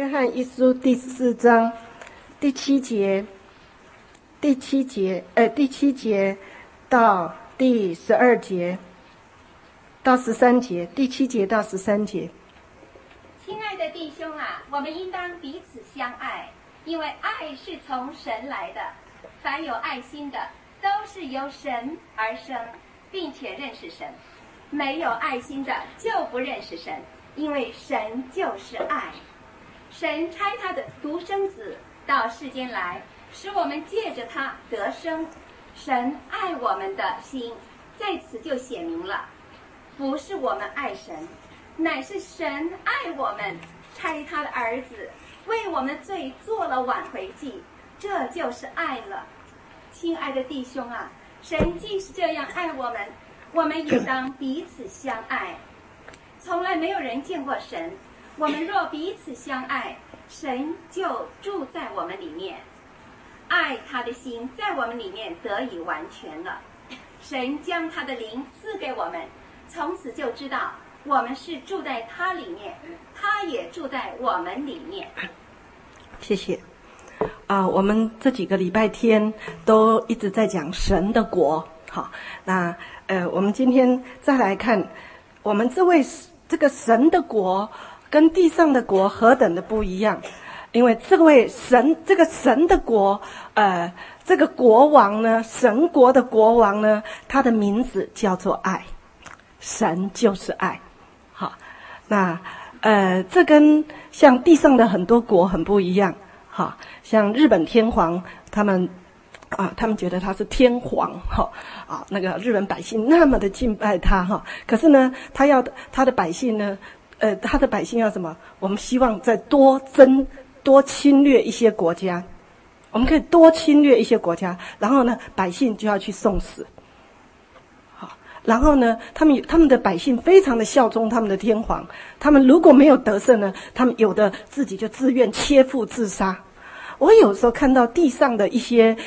约翰一书第4章第7节到第12节到13节，第7节到13节。 亲爱的弟兄啊，我们应当彼此相爱，因为爱是从神来的。凡有爱心的，都是由神而生，并且认识神。没有爱心的，就不认识神，因为神就是爱。神差他的独生子到世间来，使我们借着他得生。神爱我们的心在此就显明了，不是我们爱神，乃是神爱我们，差他的儿子为我们罪做了挽回祭，这就是爱了。亲爱的弟兄啊，神既是这样爱我们，我们也当彼此相爱。从来没有人见过神，我们若彼此相爱，神就住在我们里面，爱他的心在我们里面得以完全了。神将他的灵赐给我们，从此就知道我们是住在他里面，他也住在我们里面。 谢谢。我们这几个礼拜天都一直在讲神的国。好，那我们今天再来看，我们这个神的国跟地上的国何等的不一样。因为这个神的国，这个国王呢，神国的国王呢，他的名字叫做爱，神就是爱。好，那这跟像地上的很多国很不一样。好，像日本天皇，他们觉得他是天皇，那个日本百姓那么的敬拜他，可是呢，他的百姓呢，他的百姓要什么？我们希望再多侵略一些国家，我们可以多侵略一些国家，然后呢，百姓就要去送死。好，然后呢，他们的百姓非常的效忠他们的天皇，他们如果没有得胜呢，他们有的自己就自愿切腹自杀。我有时候看到地上的一些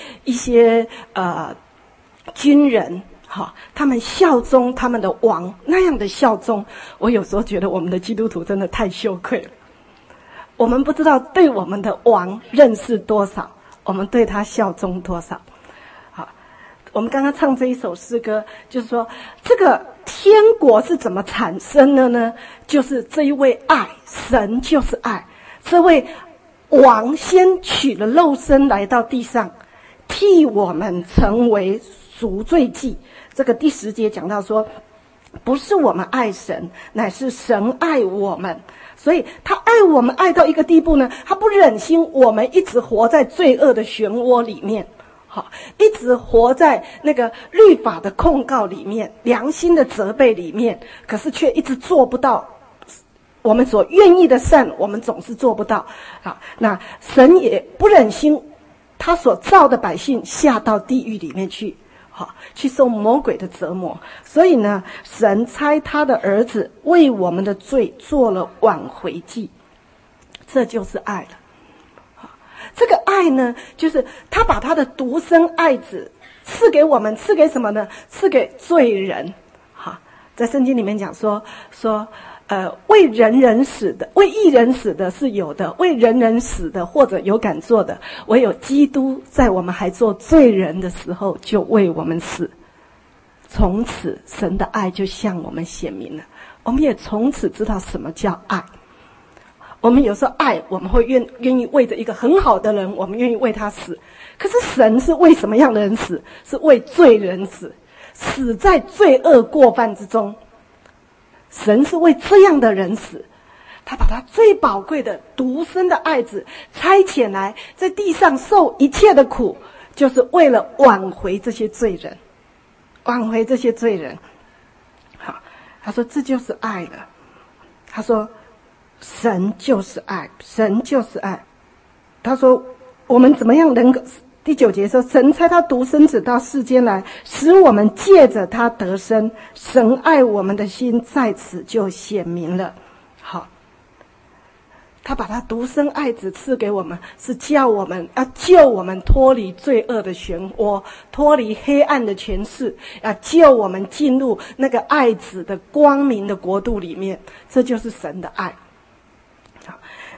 军人，他们效忠他们的王，那样的效忠，我有时候觉得我们的基督徒真的太羞愧了。我们不知道对我们的王认识多少，我们对他效忠多少。好，我们刚刚唱这一首诗歌，就是说这个天国是怎么产生的呢？就是这一位爱，神就是爱，这位王先取了肉身来到地上，替我们成为赎罪祭。这个第10节讲到说，不是我们爱神，乃是神爱我们。所以他爱我们爱到一个地步呢，他不忍心我们一直活在罪恶的漩涡里面，一直活在那个律法的控告里面，良心的责备里面，可是却一直做不到我们所愿意的善，我们总是做不到。好，那神也不忍心他所造的百姓下到地狱里面去，去受魔鬼的折磨。所以呢，神差他的儿子为我们的罪做了挽回祭，这就是爱了。这个爱呢，就是他把他的独生爱子赐给我们，赐给什么呢？赐给罪人。在圣经里面讲说为人人死的，为义人死的是有的，为人人死的或者有敢做的，唯有基督在我们还做罪人的时候就为我们死。从此神的爱就向我们显明了，我们也从此知道什么叫爱。我们有时候爱，我们会愿意为着一个很好的人，我们愿意为他死。可是神是为什么样的人死？是为罪人死，死在罪恶过犯之中。神是为这样的人死，他把他最宝贵的独生的爱子差遣来，在地上受一切的苦，就是为了挽回这些罪人，挽回这些罪人。好，他说这就是爱了。他说神就是爱，神就是爱。他说我们怎么样能够，第9节说，神差他独生子到世间来，使我们借着他得生。神爱我们的心在此就显明了。好，他把他独生爱子赐给我们，是叫我们要救我们脱离罪恶的漩涡，脱离黑暗的权势，要救我们进入那个爱子的光明的国度里面。这就是神的爱。好，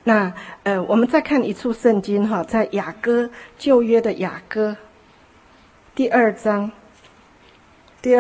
那我们再看一处圣经哈，在雅歌，旧约的雅歌第二章第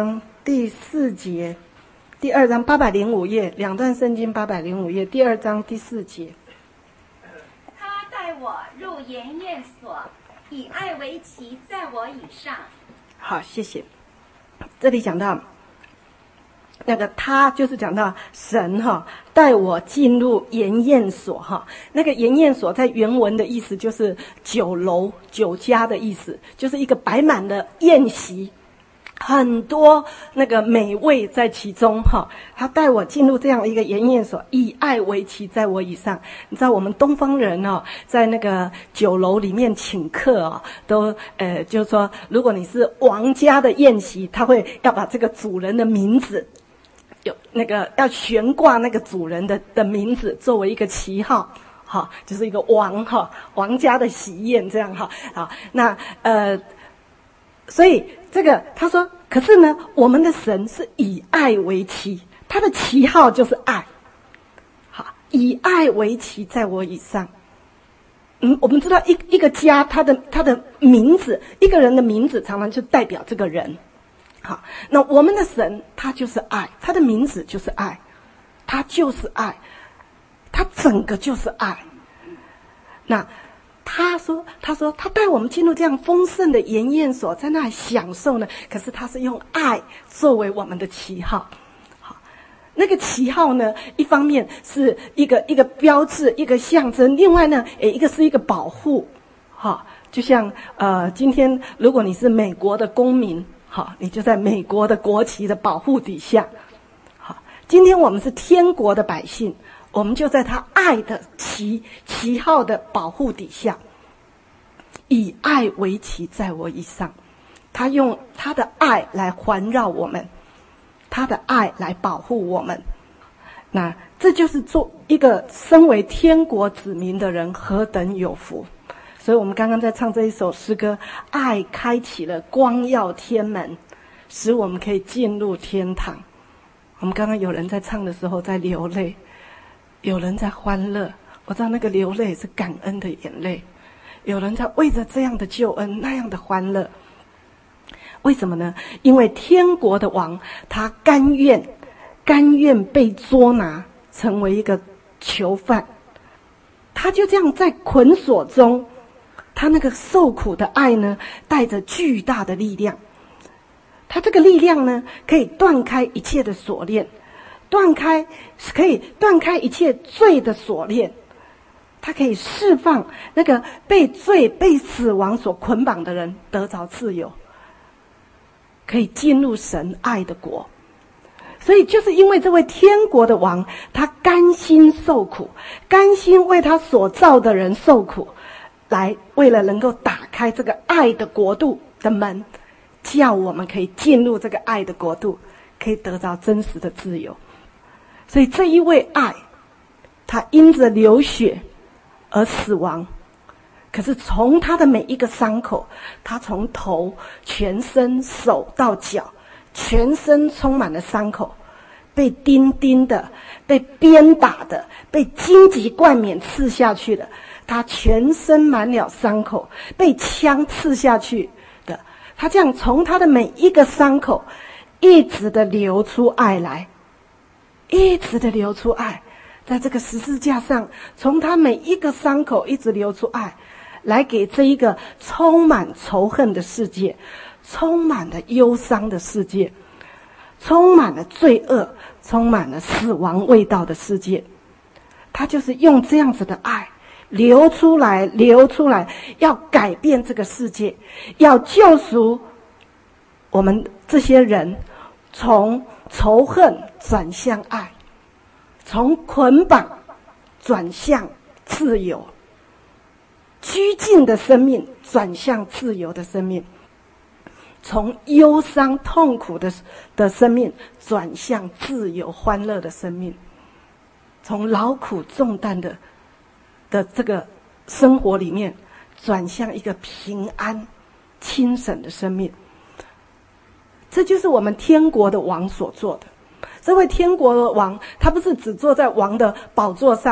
4节，第2章805页，两段圣经805页，第2章第4节。 他带我入筵宴所，以爱为旗，在我以上。 好，谢谢。这里讲到那个他，就是讲到神哈，带我进入筵宴所哈。那个筵宴所在原文的意思就是酒楼、酒家的意思，就是一个摆满了宴席，很多那个美味在其中哈。他带我进入这样一个筵宴所，以爱为旗，在我以上。你知道我们东方人哦，在那个酒楼里面请客哦，都就是说，如果你是王家的宴席，他会要把这个主人的名字，有那个要悬挂那个主人的名字作为一个旗号，哈，就是一个王哈，王家的喜宴这样哈。好，那所以这个他说，可是呢，我们的神是以爱为旗，他的旗号就是爱。好，以爱为旗，在我以上。我们知道一个家，他的名字，一个人的名字常常就代表这个人。好，那我们的神他就是爱，他的名字就是爱，他就是爱，他整个就是爱。那他说他带我们进入这样丰盛的筵宴所，在那里享受呢，可是他是用爱作为我们的旗号。好，那个旗号呢，一方面是一个标志，一个象征，另外呢一个是一个保护。好，就像今天如果你是美国的公民，好，你就在美国的国旗的保护底下。好，今天我们是天国的百姓，我们就在他爱的旗号的保护底下。以爱为旗，在我以上。他用他的爱来环绕我们，他的爱来保护我们。那这就是做一个身为天国子民的人何等有福。所以我们刚刚在唱这一首诗歌，爱开启了光耀天门，使我们可以进入天堂。我们刚刚有人在唱的时候在流泪，有人在欢乐，我知道那个流泪是感恩的眼泪，有人在为着这样的救恩那样的欢乐。为什么呢？因为天国的王他甘愿被捉拿，成为一个囚犯，他就这样在捆锁中，他那个受苦的爱呢，带着巨大的力量。他这个力量呢，可以断开一切的锁链，可以断开一切罪的锁链。他可以释放那个被罪、被死亡所捆绑的人得着自由，可以进入神爱的国。所以就是因为这位天国的王，他甘心受苦，甘心为他所造的人受苦，来为了能够打开这个爱的国度的门，叫我们可以进入这个爱的国度，可以得到真实的自由。所以这一位爱，他因着流血而死亡，可是从他的每一个伤口，他从头、全身、手到脚，全身充满了伤口，被钉钉的，被鞭打的，被荆棘冠冕刺下去的，他全身满了伤口，被枪刺下去的，他这样从他的每一个伤口一直的流出爱来，一直的流出爱，在这个十字架上，从他每一个伤口一直流出爱，来给这一个充满仇恨的世界，充满了忧伤的世界，充满了罪恶，充满了死亡味道的世界。他就是用这样子的爱流出来，要改变这个世界，要救赎我们这些人，从仇恨转向爱，从捆绑转向自由，拘禁的生命转向自由的生命，从忧伤痛苦的生命转向自由欢乐的生命，从劳苦重担的这个生活里面转向一个平安轻省的生命。这就是我们天国的王所做的。这位天国的王，他不是只坐在王的宝座上，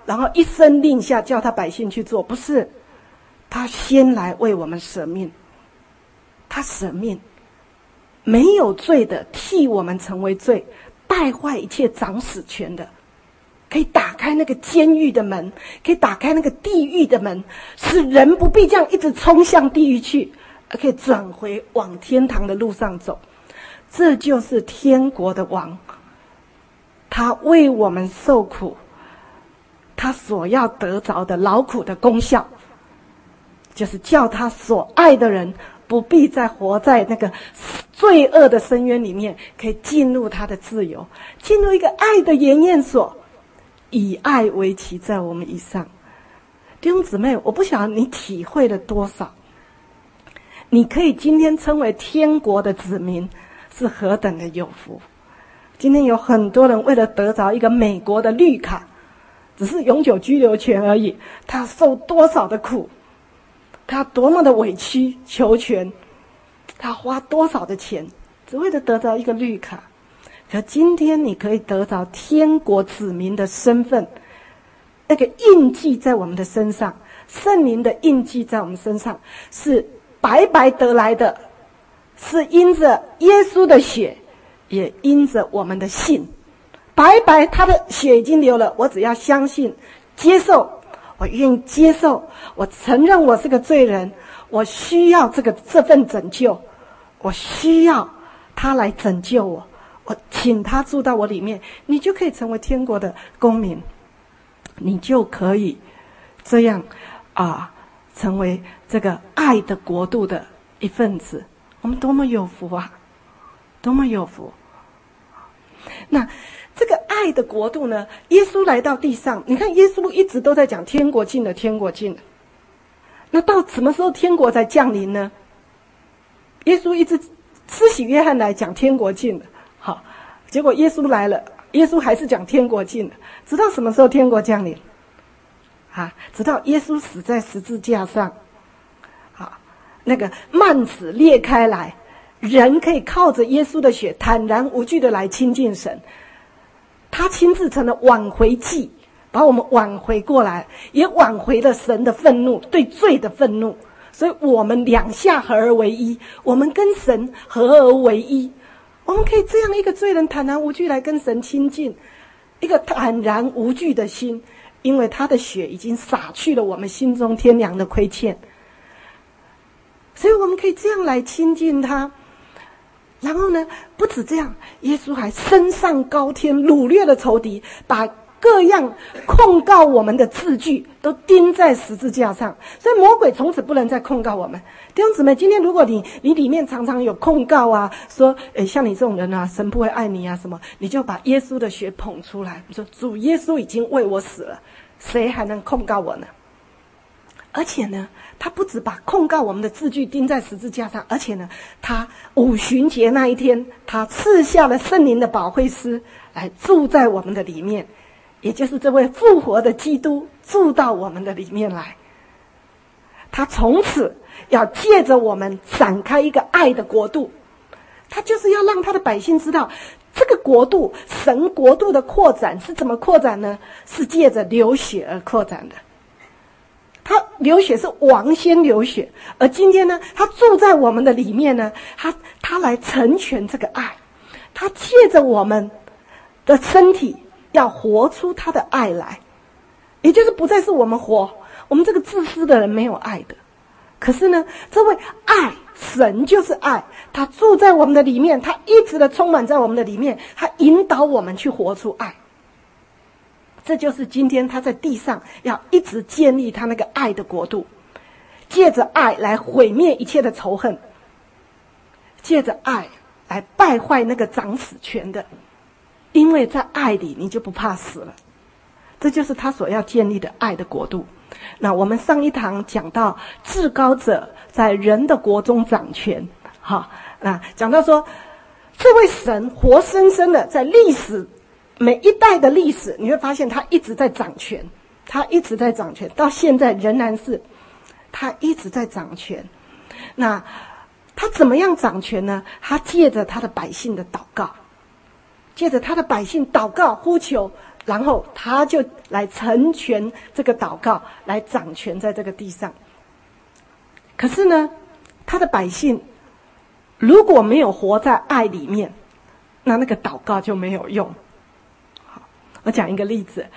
然后一声令下叫他百姓去做，不是，他先来为我们舍命，他舍命，没有罪的替我们成为罪，败坏一切掌死权的，可以打开那个监狱的门，可以打开那个地狱的门，使人不必这样一直冲向地狱去，而可以转回往天堂的路上走。这就是天国的王，他为我们受苦，他所要得着的劳苦的功效，就是叫他所爱的人不必再活在那个罪恶的深渊里面，可以进入他的自由，进入一个爱的研验所，以爱为旗在我们以上。弟兄姊妹，我不晓得你体会了多少，你可以今天称为天国的子民，是何等的有福。今天有很多人为了得着一个美国的绿卡，只是永久居留权而已，他受多少的苦，他多么的委曲求全，他花多少的钱，只为了得着一个绿卡。可今天你可以得着天国子民的身份，那个印记在我们的身上，圣灵的印记在我们身上，是白白得来的，是因着耶稣的血，也因着我们的信。白白他的血已经流了，我只要相信接受，我愿意接受，我承认我是个罪人，我需要这份拯救，我需要他来拯救我，我请他住到我里面，你就可以成为天国的公民，你就可以这样成为这个爱的国度的一份子。我们多么有福啊，多么有福。那这个爱的国度呢，耶稣来到地上，你看耶稣一直都在讲天国近了，天国近了。那到什么时候天国才降临呢？耶稣一直施洗约翰来讲天国近了，好，结果耶稣来了，耶稣还是讲天国近了，直到什么时候天国降临？直到耶稣死在十字架上，那个幔子裂开来，人可以靠着耶稣的血坦然无惧的来亲近神。他亲自成了挽回祭，把我们挽回过来，也挽回了神的愤怒，对罪的愤怒。所以我们两下合而为一，我们跟神合而为一，我们可以这样一个罪人坦然无惧来跟神亲近，一个坦然无惧的心，因为他的血已经洒去了我们心中天良的亏欠，所以我们可以这样来亲近他。然后呢，不止这样，耶稣还升上高天，掳掠了仇敌，把各样控告我们的字句都钉在十字架上，所以魔鬼从此不能再控告我们。弟兄姊妹，今天如果你里面常常有控告啊，说像你这种人啊，神不会爱你啊什么，你就把耶稣的血捧出来，你说主耶稣已经为我死了，谁还能控告我呢？而且呢，他不止把控告我们的字句钉在十字架上，而且呢，他五旬节那一天，他赐下了圣灵的保惠师来住在我们的里面，也就是这位复活的基督住到我们的里面来。他从此要借着我们展开一个爱的国度，他就是要让他的百姓知道，这个国度，神国度的扩展是怎么扩展呢？是借着流血而扩展的。他流血是王先流血，而今天呢，他住在我们的里面呢，他来成全这个爱，他借着我们的身体要活出他的爱来，也就是不再是我们活，我们这个自私的人没有爱的。可是呢，这位爱，神就是爱，他住在我们的里面，他一直的充满在我们的里面，他引导我们去活出爱。这就是今天他在地上要一直建立他那个爱的国度，借着爱来毁灭一切的仇恨，借着爱来败坏那个掌死权的，因为在爱里你就不怕死了。这就是他所要建立的爱的国度。那我们上一堂讲到至高者在人的国中掌权，讲到说这位神活生生的在历史每一代的历史，你会发现他一直在掌权，他一直在掌权，到现在仍然是他一直在掌权。那他怎么样掌权呢？他借着他的百姓的祷告，借着他的百姓祷告呼求然后他就来成全这个祷告，来掌权在这个地上。可是呢，他的百姓如果没有活在爱里面，那个祷告就没有用。好，我讲一个例子，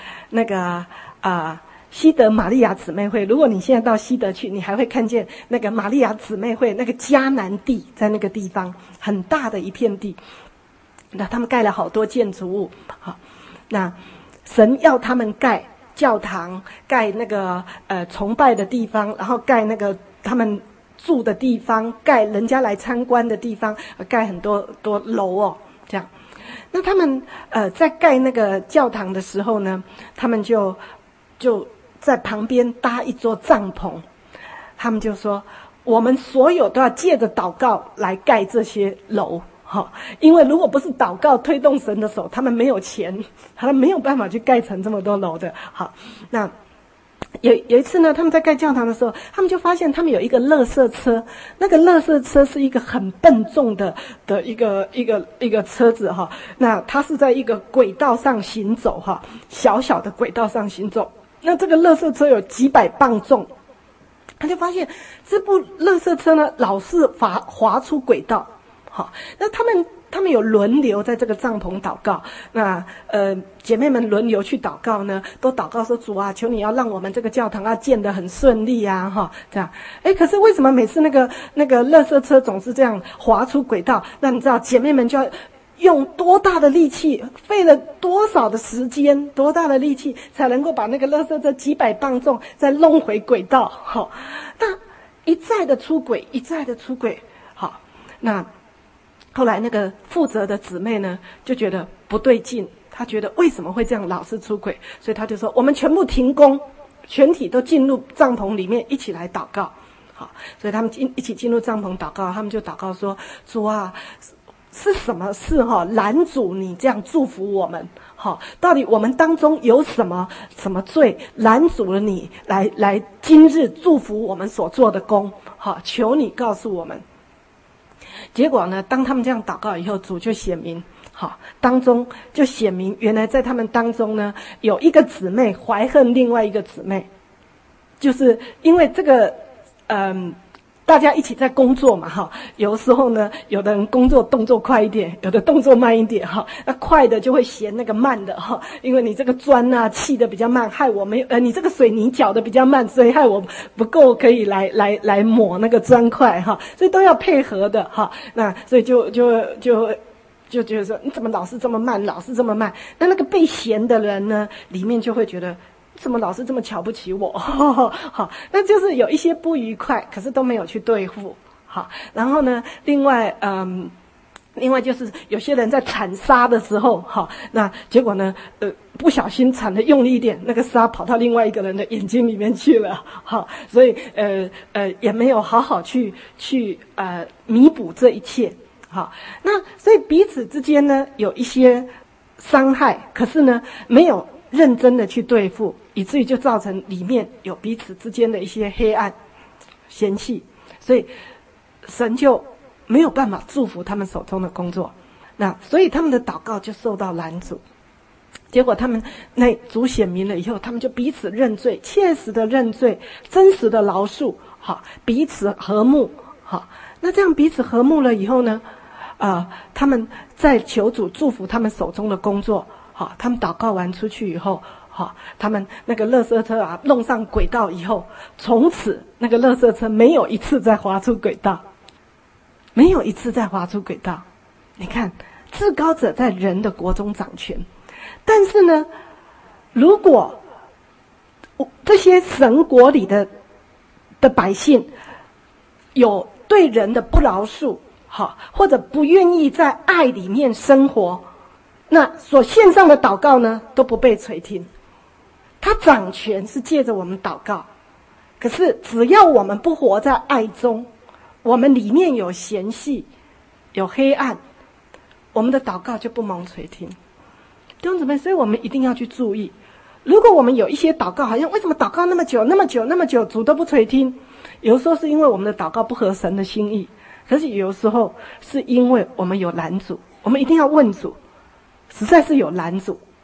西德玛利亚姊妹会，如果你现在到西德去，你还会看见那个玛利亚姊妹会那个迦南地，在那个地方很大的一片地，那他们盖了好多建筑物。好，那神要他们盖教堂，盖那个崇拜的地方，然后盖那个他们住的地方，盖人家来参观的地方，盖很多楼哦，这样。那他们在盖那个教堂的时候呢，他们就在旁边搭一座帐篷，他们就说我们所有都要借着祷告来盖这些楼。因为如果不是祷告推动神的手，他们没有钱，他们没有办法去盖成这么多楼的。好，那有一次呢，他们在盖教堂的时候，他们就发现他们有一个垃圾车，那个垃圾车是一个很笨重的一个车子哈。那它是在一个轨道上行走哈，小小的轨道上行走。那这个垃圾车有几百磅重，他就发现这部垃圾车呢老是滑出轨道。好，那他们有轮流在这个帐篷祷告。那姐妹们轮流去祷告呢，都祷告说主啊，求你要让我们这个教堂要建得很顺利啊，哈，这样。可是为什么每次那个垃圾车总是这样滑出轨道？那你知道姐妹们就要用多大的力气，费了多少的时间，多大的力气才能够把那个垃圾车几百磅重再弄回轨道？好，那一再的出轨，一再的出轨。好，那后来那个负责的姊妹呢，就觉得不对劲，她觉得为什么会这样老是出轨，所以她就说我们全部停工，全体都进入帐篷里面一起来祷告。好，所以他们一起进入帐篷祷告，他们就祷告说，主啊，是什么事拦阻你这样祝福我们？到底我们当中有什么罪拦阻了你来今日祝福我们所做的工？求你告诉我们。结果呢，当他们这样祷告以后，主就显明，当中就显明，原来在他们当中呢，有一个姊妹怀恨另外一个姊妹，就是因为这个，大家一起在工作嘛，有时候呢，有的人工作动作快一点，有的动作慢一点，那快的就会嫌那个慢的，因为你这个砖啊砌的比较慢，害我没有，你这个水泥搅的比较慢，所以害我不够可以来抹那个砖块，所以都要配合的，那所以就觉得说你怎么老是这么慢，老是这么慢？那个被嫌的人呢，里面就会觉得，怎么老是这么瞧不起我？好，那就是有一些不愉快，可是都没有去对付。好，然后呢，另外就是有些人在铲沙的时候，那结果呢，不小心铲的用力一点，那个沙跑到另外一个人的眼睛里面去了。好，所以也没有好好去弥补这一切。好，那所以彼此之间呢有一些伤害，可是呢没有认真的去对付，以至于就造成里面有彼此之间的一些黑暗嫌隙，所以神就没有办法祝福他们手中的工作。那所以他们的祷告就受到拦阻。结果他们那主显明了以后，他们就彼此认罪，切实的认罪，真实的饶恕，好，彼此和睦。好，那这样彼此和睦了以后呢，他们在求主祝福他们手中的工作。好，他们祷告完出去以后，好，他们那个垃圾车啊弄上轨道以后，从此那个垃圾车没有一次再滑出轨道，没有一次再滑出轨道。你看，至高者在人的国中掌权，但是呢，如果这些神国里的百姓有对人的不饶恕，好，或者不愿意在爱里面生活，那所献上的祷告呢，都不被垂听。他掌权是借着我们祷告，可是只要我们不活在爱中，我们里面有嫌隙，有黑暗，我们的祷告就不蒙垂听。弟兄姊妹，所以我们一定要去注意，如果我们有一些祷告，好像为什么祷告那么久，主都不垂听？有时候是因为我们的祷告不合神的心意，可是有时候是因为我们有拦阻，我们一定要问主，实在是有拦阻，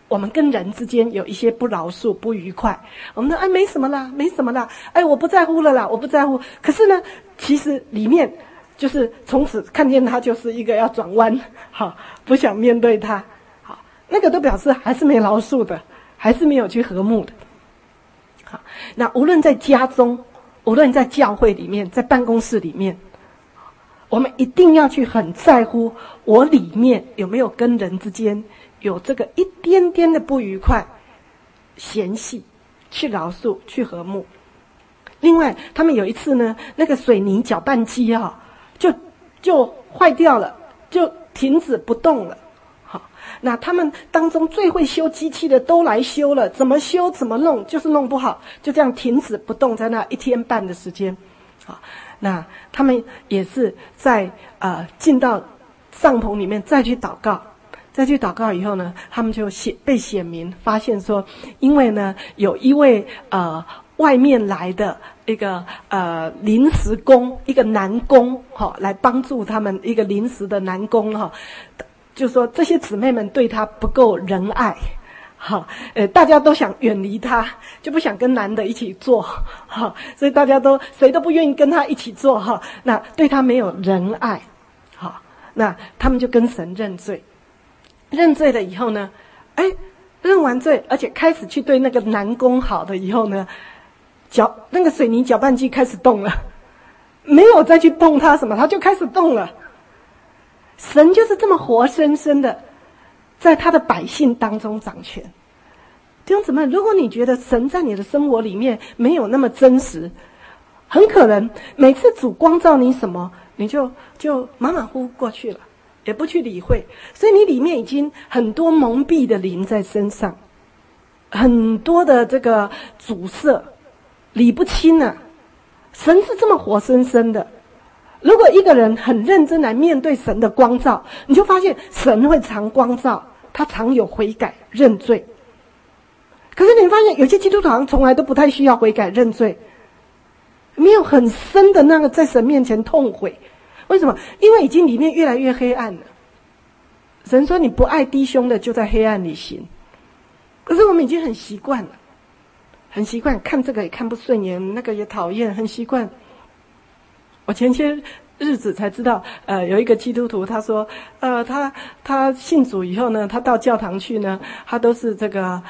我们跟人之间有一些不饶恕、不愉快，我们说没什么啦，没什么啦，我不在乎了啦，我不在乎。可是呢，其实里面就是从此看见他就是一个要转弯，好，不想面对他，好，那个都表示还是没饶恕的，还是没有去和睦的。好，那无论在家中，无论在教会里面，在办公室里面，我们一定要去很在乎我里面有没有跟人之间有这个一点点的不愉快，嫌隙，去饶恕，去和睦。另外，他们有一次呢，那个水泥搅拌机就坏掉了，就停止不动了。好，那他们当中最会修机器的都来修了，怎么修怎么弄，就是弄不好，就这样停止不动，在那1天半的时间。好，那他们也是在进到帐篷里面再去祷告。再去祷告以后呢，他们就被显明发现说，因为呢有一位外面来的一个临时工，一个男工来帮助他们，一个临时的男工就说这些姊妹们对他不够仁爱，大家都想远离他，就不想跟男的一起做，所以大家都谁都不愿意跟他一起做，那对他没有仁爱，那他们就跟神认罪。认罪了以后呢，认完罪，而且开始去对那个男工好的以后呢，那个水泥搅拌机开始动了，没有再去碰它什么，它就开始动了。神就是这么活生生的在他的百姓当中掌权。弟兄姊妹，如果你觉得神在你的生活里面没有那么真实，很可能每次主光照你什么，你就马马虎虎过去了，也不去理会，所以你里面已经很多蒙蔽的灵在身上，很多的这个阻塞，理不清啊。神是这么活生生的，如果一个人很认真来面对神的光照，你就发现神会常光照，他常有悔改认罪。可是你发现有些基督徒好像从来都不太需要悔改认罪，没有很深的那个在神面前痛悔。为什么？因为已经里面越来越黑暗了。神说你不爱弟兄的就在黑暗里行。可是我们已经很习惯了，很习惯看这个也看不顺眼，那个也讨厌，很习惯。我前些日子才知道，有一个基督徒他说，他信主以后呢，他到教堂去呢，他都是这个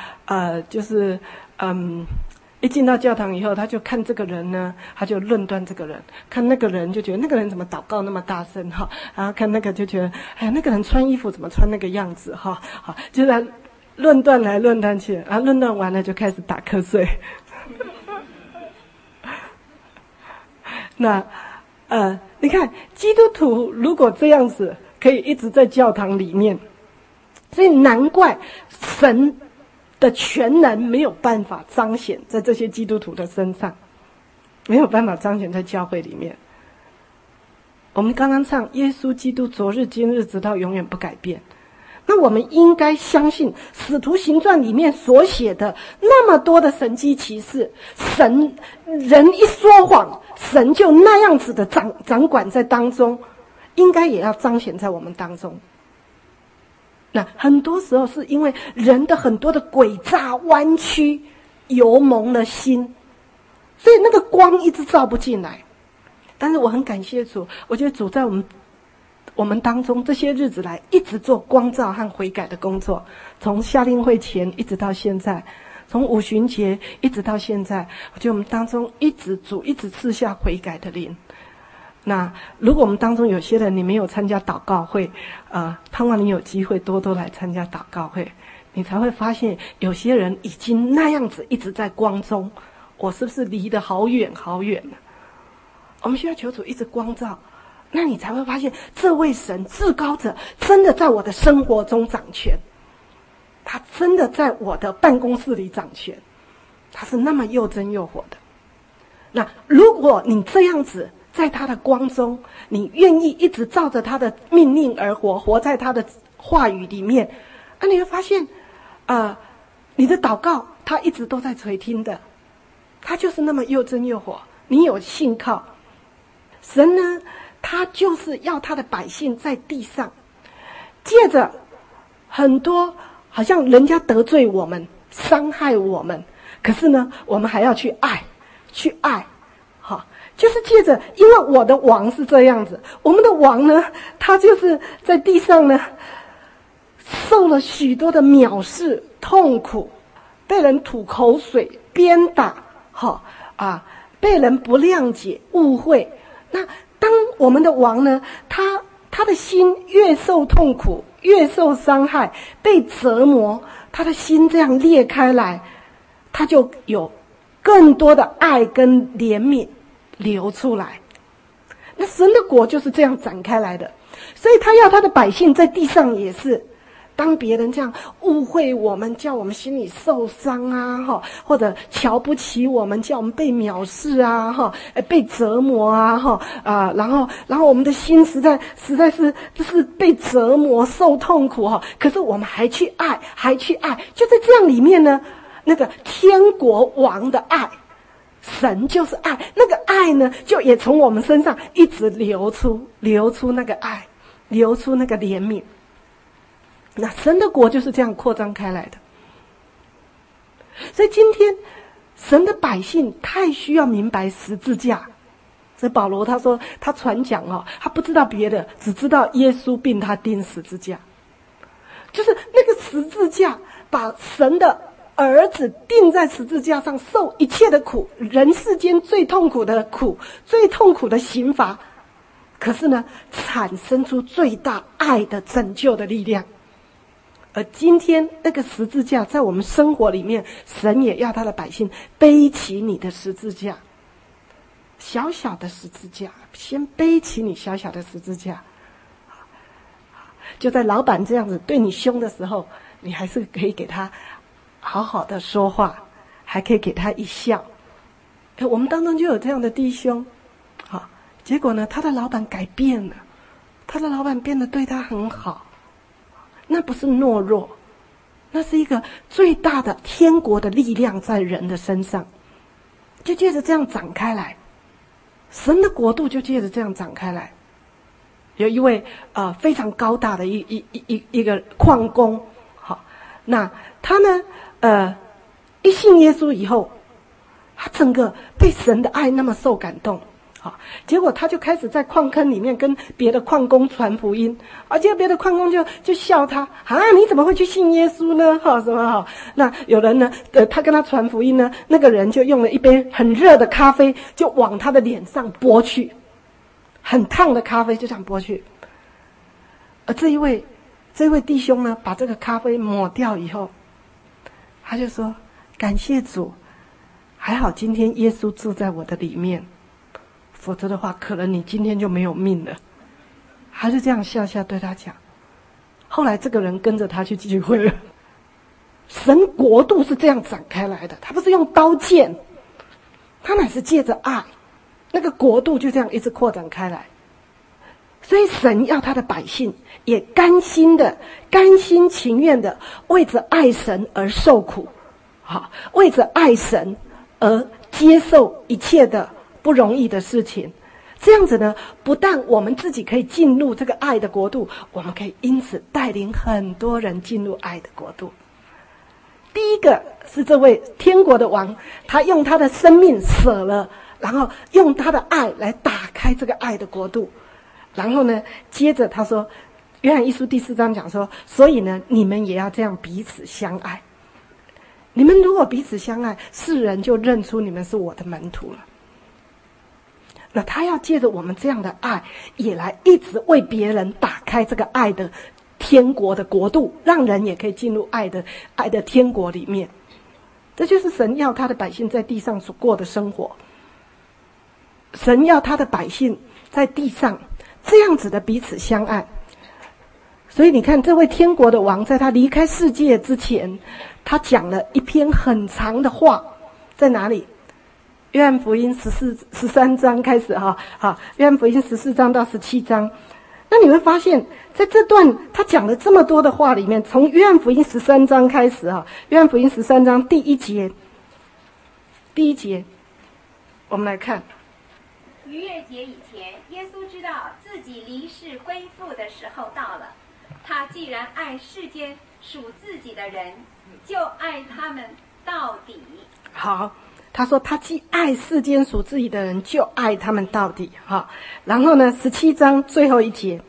一进到教堂以后，他就看这个人呢，他就论断这个人；看那个人就觉得那个人怎么祷告那么大声哈，然后看那个就觉得，那个人穿衣服怎么穿那个样子哈，好，就在论断来论断去，然后论断完了就开始打瞌睡。那你看基督徒如果这样子可以一直在教堂里面，所以难怪神的全能没有办法彰显在这些基督徒的身上，没有办法彰显在教会里面。我们刚刚唱耶稣基督昨日今日直到永远不改变，那我们应该相信使徒行传里面所写的那么多的神迹奇事，人一说谎，神就那样子的掌管在当中，应该也要彰显在我们当中。那很多时候是因为人的很多的诡诈弯曲油蒙了心，所以那个光一直照不进来。但是我很感谢主，我觉得主在我们当中这些日子来一直做光照和悔改的工作，从夏令会前一直到现在，从五旬节一直到现在，我觉得我们当中主一直赐下悔改的灵。那如果我们当中有些人你没有参加祷告会，盼望你有机会多多来参加祷告会，你才会发现有些人已经那样子一直在光中，我是不是离得好远好远了？我们需要求主一直光照，那你才会发现这位神至高者真的在我的生活中掌权，他真的在我的办公室里掌权，他是那么又真又活的。那如果你这样子在他的光中，你愿意一直照着他的命令而活，活在他的话语里面，你会发现你的祷告他一直都在垂听的，他就是那么又真又活。你有信靠神呢，他就是要他的百姓在地上借着很多好像人家得罪我们，伤害我们，可是呢，我们还要去爱，去爱，好，就是借着，因为我的王是这样子，我们的王呢，他就是在地上呢，受了许多的藐视、痛苦，被人吐口水、鞭打，被人不谅解、误会。那当我们的王呢，他的心越受痛苦，越受伤害，被折磨，他的心这样裂开来，他就有更多的爱跟怜悯流出来。那神的国就是这样展开来的，所以他要他的百姓在地上也是，当别人这样误会我们，叫我们心里受伤啊，或者瞧不起我们，叫我们被藐视啊，被折磨啊，然后我们的心实在是就是被折磨受痛苦哈，可是我们还去爱，就在这样里面呢，那个天国王的爱，神就是爱，那个爱呢，就也从我们身上一直流出那个爱，流出那个怜悯。那神的国就是这样扩张开来的。所以今天神的百姓太需要明白十字架。所以保罗他说他传讲他不知道别的，只知道耶稣并他钉十字架，就是那个十字架把神的儿子钉在十字架上，受一切的苦，人世间最痛苦的苦，最痛苦的刑罚，可是呢产生出最大爱的拯救的力量。而今天那个十字架在我们生活里面，神也要他的百姓背起你的十字架，小小的十字架，先背起你小小的十字架。就在老板这样子对你凶的时候，你还是可以给他好好的说话，还可以给他一笑。我们当中就有这样的弟兄，结果呢他的老板改变了，他的老板变得对他很好。那不是懦弱，那是一个最大的天国的力量在人的身上，就借着这样展开来，神的国度就借着这样展开来。有一位非常高大的一个矿工，那他呢一信耶稣以后，他整个被神的爱那么受感动。结果他就开始在矿坑里面跟别的矿工传福音，结果别的矿工就笑他你怎么会去信耶稣呢？什么那有人呢他跟他传福音呢，那个人就用了一杯很热的咖啡，就往他的脸上泼去，很烫的咖啡就这样泼去。而这一位弟兄呢，把这个咖啡抹掉以后，他就说感谢主，还好今天耶稣住在我的里面，否则的话可能你今天就没有命了。还是这样笑笑对他讲。后来这个人跟着他去聚会了。神国度是这样展开来的，他不是用刀剑，他乃是借着爱，那个国度就这样一直扩展开来。所以神要他的百姓也甘心情愿的为着爱神而受苦，为着爱神而接受一切的不容易的事情。这样子呢，不但我们自己可以进入这个爱的国度，我们可以因此带领很多人进入爱的国度。第一个是这位天国的王，他用他的生命舍了，然后用他的爱来打开这个爱的国度。然后呢，接着他说，约翰一书第4章讲说，所以呢，你们也要这样彼此相爱。你们如果彼此相爱，世人就认出你们是我的门徒了。那他要借着我们这样的爱，也来一直为别人打开这个爱的天国的国度，让人也可以进入爱的天国里面。这就是神要他的百姓在地上所过的生活。神要他的百姓在地上这样子的彼此相爱。所以你看，这位天国的王在他离开世界之前，他讲了一篇很长的话，在哪里？约翰福音13章开始约翰福音14章到17章。那你会发现，在这段他讲了这么多的话里面，从约翰福音13章开始约翰福音13章第一节，我们来看。 逾越节以前，耶稣知道自己离世归父的时候到了。他既然爱世间， 属自己的人，就爱他们到底。 好，他说他既爱世间属自己的人，就爱他们到底。哈，然后呢，17章最后一节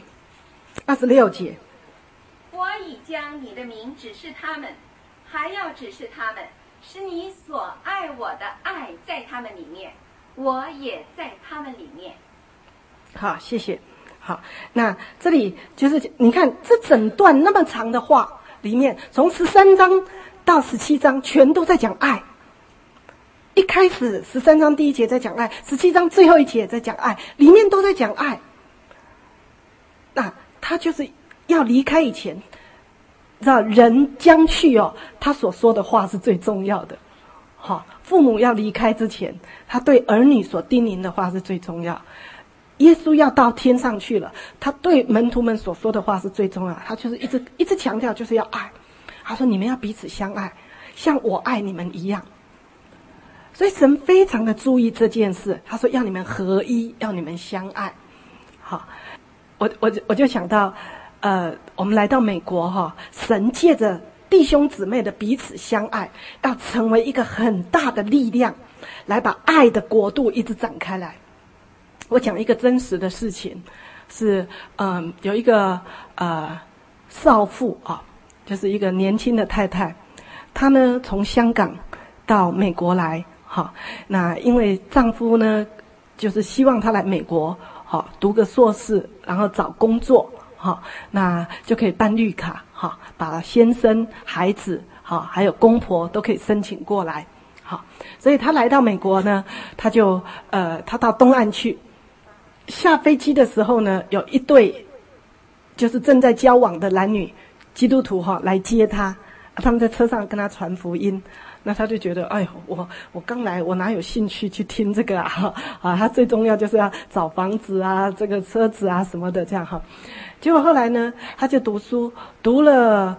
，26节， 我已将你的名指示他们，还要指示他们，使你所爱我的爱在他们里面，我也在他们里面。 好，谢谢。好，那这里就是你看这整段那么长的话里面，从13章到17章全都在讲爱。一开始13章第1节在讲爱，17章最后一节在讲爱，里面都在讲爱。那他就是要离开以前，知道人将去哦，他所说的话是最重要的。好，父母要离开之前，他对儿女所叮咛的话是最重要。耶稣要到天上去了，他对门徒们所说的话是最重要，他就是一直强调就是要爱。他说你们要彼此相爱，像我爱你们一样。所以神非常的注意这件事，他说要你们合一，要你们相爱。好，我就想到我们来到美国哈，神借着弟兄姊妹的彼此相爱，要成为一个很大的力量，来把爱的国度一直展开来。我讲一个真实的事情，是有一个少妇啊，就是一个年轻的太太，她呢从香港到美国来，哈，那因为丈夫呢就是希望她来美国，好读个硕士，然后找工作，好，那就可以办绿卡，好，把先生、孩子，好，还有公婆都可以申请过来，好，所以她来到美国呢，她就她到东岸去。下飞机的时候呢，有一对就是正在交往的男女基督徒哈来接他，他们在车上跟他传福音。那他就觉得，哎呦，我刚来，我哪有兴趣去听这个啊？他最重要就是要找房子啊，这个车子啊什么的这样哈。结果后来呢，他就读书，读了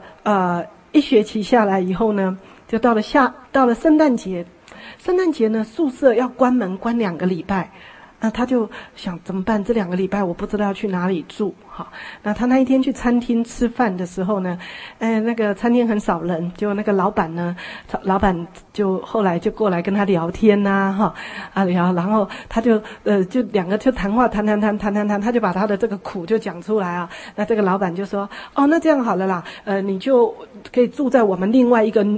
1学期下来以后呢，就到了圣诞节，圣诞节呢宿舍要关门关2个礼拜。那他就想怎么办？这2个礼拜我不知道要去哪里住，好。那他那一天去餐厅吃饭的时候呢，那个餐厅很少人，结果那个老板呢，老板就后来就过来跟他聊天呐，聊，然后他就就2个就谈话谈，他就把他的这个苦就讲出来啊。那这个老板就说，哦，那这样好了啦，你就可以住在我们另外一个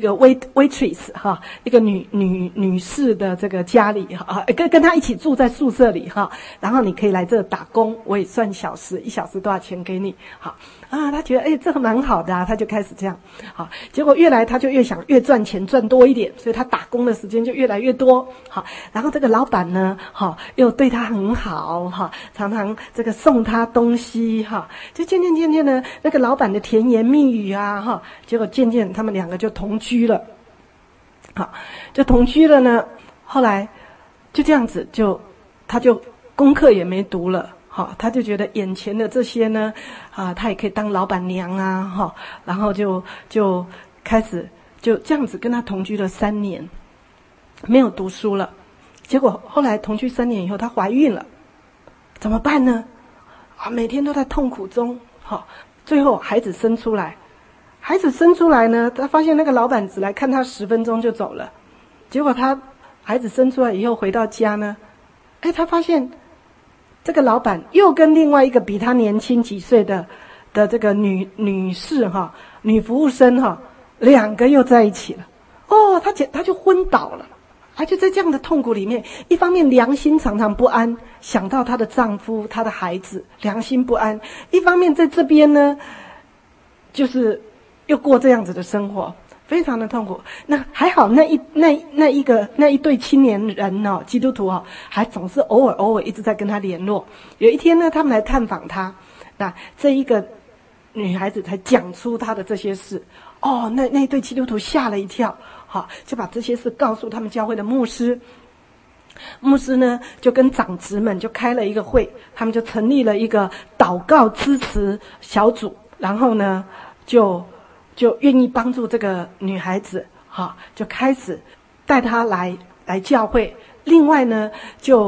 waitress 哈，一个女士的这个家里哈，跟她一起住在宿舍里哈，然后你可以来这打工，我也算小时，1小时多少钱给你，好啊，他觉得这个蛮好的啊，他就开始这样，好，结果越来他就越想越赚钱，赚多一点，所以他打工的时间就越来越多，好，然后这个老板呢，好，又对他很好哈，常常这个送他东西哈，就渐渐呢，那个老板的甜言蜜语啊哈，结果渐渐他们2个就同居了，好，就同居了呢。后来就这样子，他就功课也没读了，好，他就觉得眼前的这些呢，他也可以当老板娘啊，哈，然后就开始就这样子跟他同居了3年，没有读书了。结果后来同居3年以后，她怀孕了，怎么办呢？每天都在痛苦中，好，最后孩子生出来。孩子生出来呢，他发现那个老板只来看他10分钟就走了。结果孩子生出来以后回到家呢，他发现这个老板又跟另外一个比他年轻几岁的这个女士哈，女服务生哈，2个又在一起了。他就昏倒了。她就在这样的痛苦里面，一方面良心常常不安，想到她的丈夫、她的孩子，良心不安；一方面在这边呢，就是又过这样子的生活，非常的痛苦。那还好，那一对青年人哦，基督徒哦，还总是偶尔一直在跟他联络。有一天呢，他们来探访他，那这一个女孩子才讲出她的这些事。那一对基督徒吓了一跳，好，就把这些事告诉他们教会的牧师。牧师呢，就跟长执们就开了一个会，他们就成立了一个祷告支持小组，然后呢，就愿意帮助这个女孩子，就开始带她来教会。另外呢，就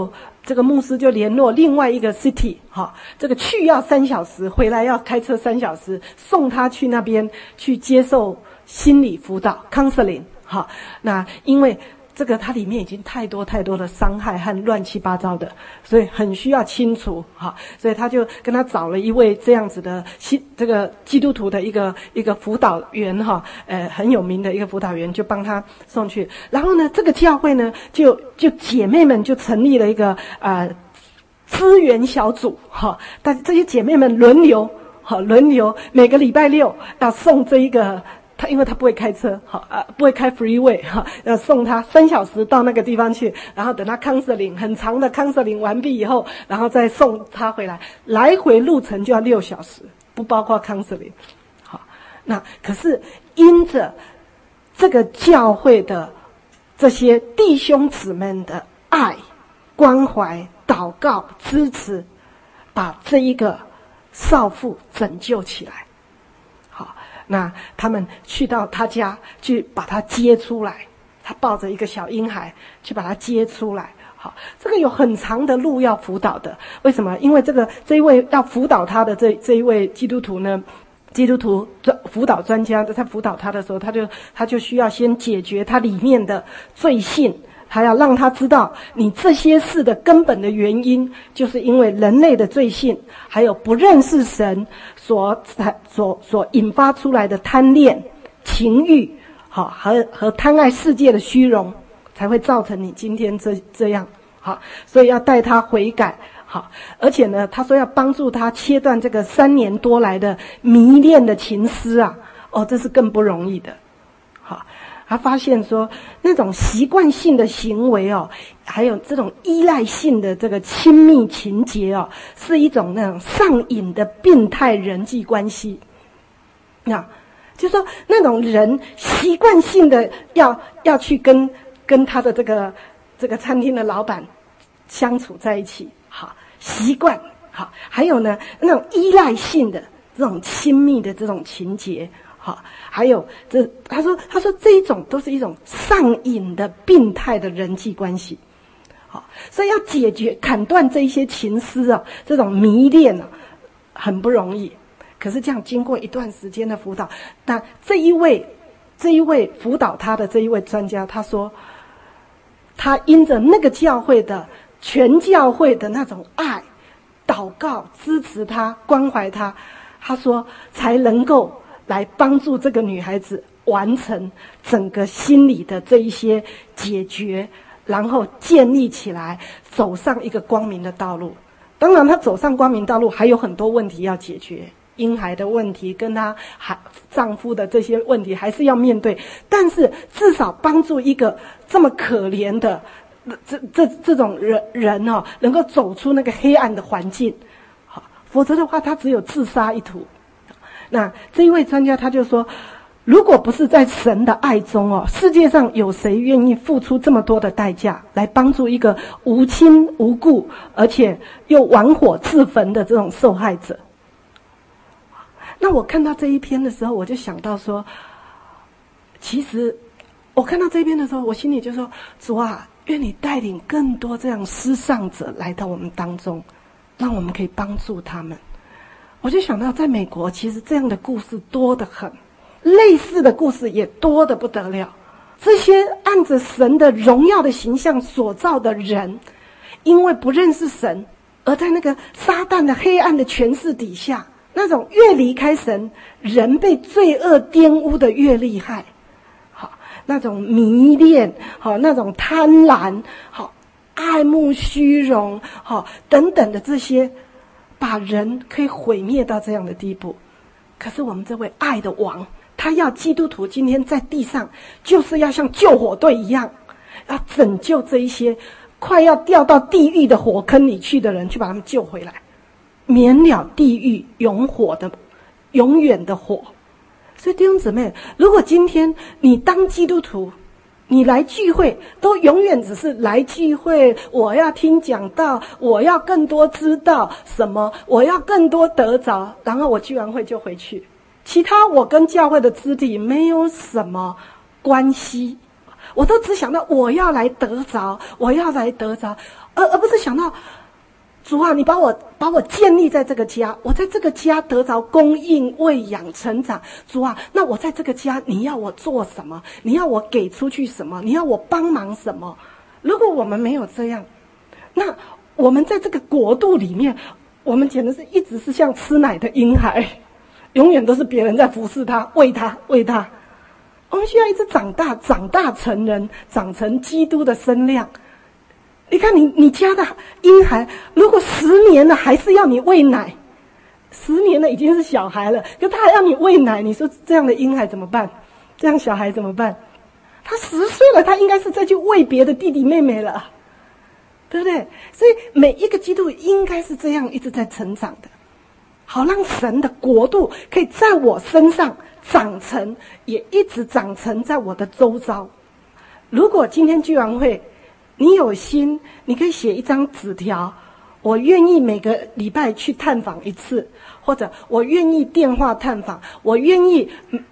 这个牧师就联络另外一个 city， 这个去要3小时，回来要开车3小时，送他去那边去接受心理辅导 counseling。那因为这个它里面已经太多的伤害和乱七八糟的，所以很需要清除。所以他就跟他找了一位这样子的这个基督徒的一个辅导员，很有名的一个辅导员，就帮他送去。然后呢，这个教会呢，就姐妹们就成立了一个资源小组，但这些姐妹们轮流每个礼拜六要送这一个。因为他不会开车，不会开 freeway， 要送他3小时到那个地方去，然后等他 counseling 很长的 counseling 完毕以后，然后再送他回来，来回路程就要6小时，不包括 counseling。那可是因着这个教会的这些弟兄姊妹的爱、关怀、祷告、支持，把这一个少妇拯救起来。那他们去到他家去把他接出来，他抱着一个小婴孩去把他接出来。这个有很长的路要辅导的。为什么？因为这一位要辅导他的这一位基督徒呢，基督徒辅导专家在辅导他的时候，他就需要先解决他里面的罪性，他要让他知道你这些事的根本的原因，就是因为人类的罪性，还有不认识神所引发出来的贪恋、情欲，和贪爱世界的虚荣，才会造成你今天这样。所以要带他悔改。而且呢，他说要帮助他切断这个3年多来的迷恋的情思啊，这是更不容易的。他发现说，那种习惯性的行为还有这种依赖性的这个亲密情节是一种那种上瘾的病态人际关系。就是说那种人习惯性的要去跟他的这个餐厅的老板相处在一起，习惯。还有呢，那种依赖性的这种亲密的这种情节。还有他说这一种都是一种上瘾的病态的人际关系。所以要解决砍断这一些情思这种迷恋很不容易。可是这样经过一段时间的辅导，那这一位辅导他的这一位专家，他说他因着那个教会的全教会的那种爱、祷告、支持他、关怀他，他说才能够来帮助这个女孩子完成整个心理的这一些解决，然后建立起来，走上一个光明的道路。当然她走上光明道路还有很多问题要解决，婴孩的问题跟她丈夫的这些问题还是要面对，但是至少帮助一个这么可怜的这种人能够走出那个黑暗的环境。否则的话他只有自杀一途。那这一位专家他就说，如果不是在神的爱中世界上有谁愿意付出这么多的代价来帮助一个无亲无故而且又玩火自焚的这种受害者？那我看到这一篇的时候，我就想到说，其实我看到这一篇的时候，我心里就说，主啊，愿你带领更多这样失丧者来到我们当中，让我们可以帮助他们。我就想到在美国其实这样的故事多得很，类似的故事也多得不得了。这些按着神的荣耀的形象所造的人，因为不认识神，而在那个撒旦的黑暗的权势底下，那种越离开神，人被罪恶玷污的越厉害。那种迷恋，那种贪婪，爱慕虚荣，等等的这些，把人可以毁灭到这样的地步。可是我们这位爱的王，他要基督徒今天在地上，就是要像救火队一样，要拯救这一些快要掉到地狱的火坑里去的人，去把他们救回来，免了地狱永远的火。所以弟兄姊妹，如果今天你当基督徒，你来聚会都永远只是来聚会，我要听讲道，我要更多知道什么，我要更多得着，然后我聚完会就回去，其他我跟教会的肢体没有什么关系， 我都只想到我要来得着，我要来得着，而不是想到主啊，你把我建立在这个家，我在这个家得着供应、喂养、成长。主啊，那我在这个家，你要我做什么？你要我给出去什么？你要我帮忙什么？如果我们没有这样，那我们在这个国度里面，我们简直是一直是像吃奶的婴孩，永远都是别人在服侍他、喂他。我们需要一直长大成人，长成基督的身量。你看你家的婴孩，如果10年了还是要你喂奶，10年了已经是小孩了，可他还要你喂奶，你说这样的婴孩怎么办？这样小孩怎么办？他10岁了，他应该是再去喂别的弟弟妹妹了，对不对？所以每一个基督应该是这样一直在成长的，好让神的国度可以在我身上长成，也一直长成在我的周遭。如果今天聚完会你有心，你可以写一张纸条，我愿意每个礼拜去探访一次，或者我愿意电话探访，我愿意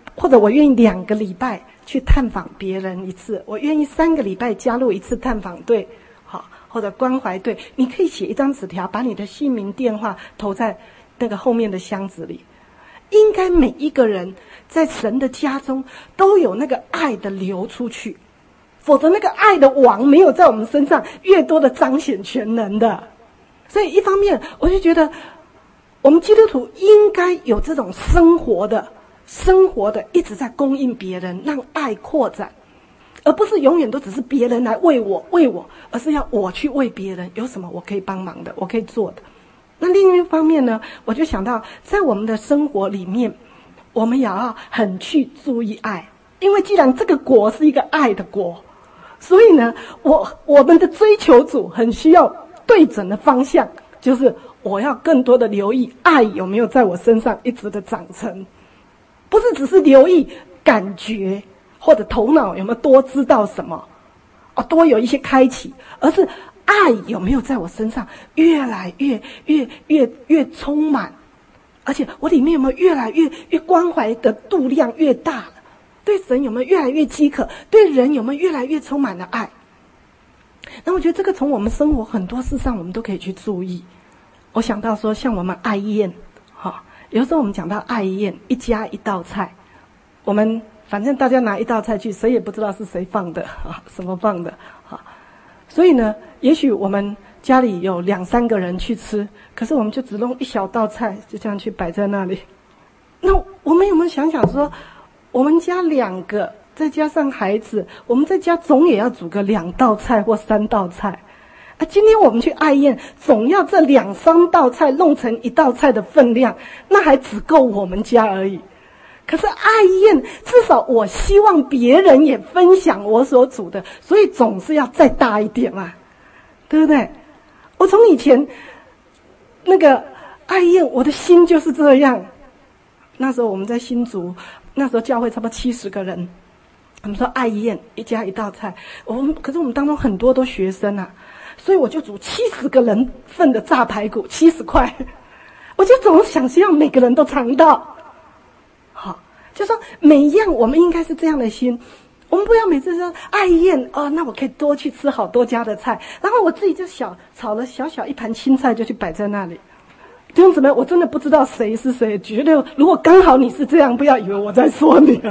2个礼拜去探访别人一次，我愿意3个礼拜加入一次探访队，好，或者关怀队。你可以写一张纸条，把你的姓名电话投在那个后面的箱子里。应该每一个人在神的家中都有那个爱的流出去，否则那个爱的王没有在我们身上越多的彰显全能的。所以一方面我就觉得我们基督徒应该有这种生活的一直在供应别人，让爱扩展，而不是永远都只是别人来喂我，而是要我去喂别人。有什么我可以帮忙的，我可以做的。那另一方面呢，我就想到在我们的生活里面，我们也要很去注意爱，因为既然这个国是一个爱的国，所以呢我们的追求主很需要对准的方向，就是我要更多的留意爱有没有在我身上一直的长成，不是只是留意感觉或者头脑有没有多知道什么，多有一些开启，而是爱有没有在我身上越来越充满，而且我里面有没有越来越关怀的度量越大了，对神有没有越来越饥渴，对人有没有越来越充满了爱。那我觉得这个从我们生活很多事上我们都可以去注意。我想到说像我们爱宴，有时候我们讲到爱宴，一家一道菜，我们反正大家拿一道菜去，谁也不知道是谁放的什么放的所以呢，也许我们家里有2-3个人去吃，可是我们就只弄一小道菜，就这样去摆在那里。那我们有没有想想说，我们家2个再加上孩子，我们在家总也要煮个2道菜或3道菜今天我们去爱宴，总要这2-3道菜弄成1道菜的分量，那还只够我们家而已。可是爱宴至少我希望别人也分享我所煮的，所以总是要再大一点嘛，对不对？我从以前那个爱宴，我的心就是这样。那时候我们在新竹，那时候教会差不多70个人，我们说爱宴一家1道菜，可是我们当中很多都学生所以我就煮70个人份的炸排骨，70块，我就总想希望每个人都尝到。就说每一样我们应该是这样的心，我们不要每次说爱宴那我可以多去吃好多家的菜，然后我自己就炒了小一盘青菜就去摆在那里。弟兄姊妹，我真的不知道谁是谁，觉得如果刚好你是这样，不要以为我在说你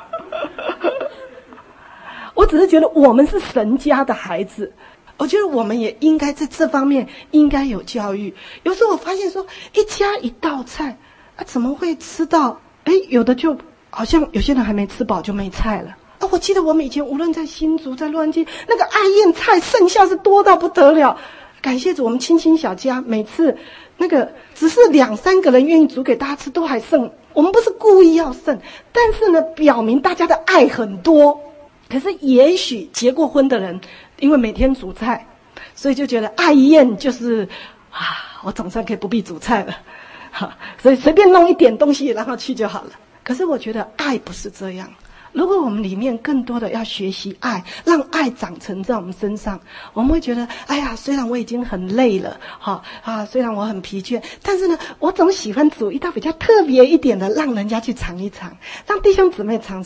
我只是觉得我们是神家的孩子，我觉得我们也应该在这方面应该有教育。有时候我发现说一家1道菜怎么会吃到有的就好像有些人还没吃饱就没菜了我记得我们以前无论在新竹在洛杉矶，那个爱宴菜剩下是多到不得了。感谢主，我们清新小家每次那个只是2-3个人愿意煮给大家吃都还剩，我们不是故意要剩，但是呢表明大家的爱很多。可是也许结过婚的人因为每天煮菜，所以就觉得爱宴就是我总算可以不必煮菜了所以随便弄一点东西然后去就好了。可是我觉得爱不是这样，如果我们里面更多的要学习爱，让爱长成在我们身上，我们会觉得虽然我已经很累了虽然我很疲倦，但是呢我总喜欢煮一道比较特别一点的，让人家去尝一尝，让弟兄姊妹尝尝。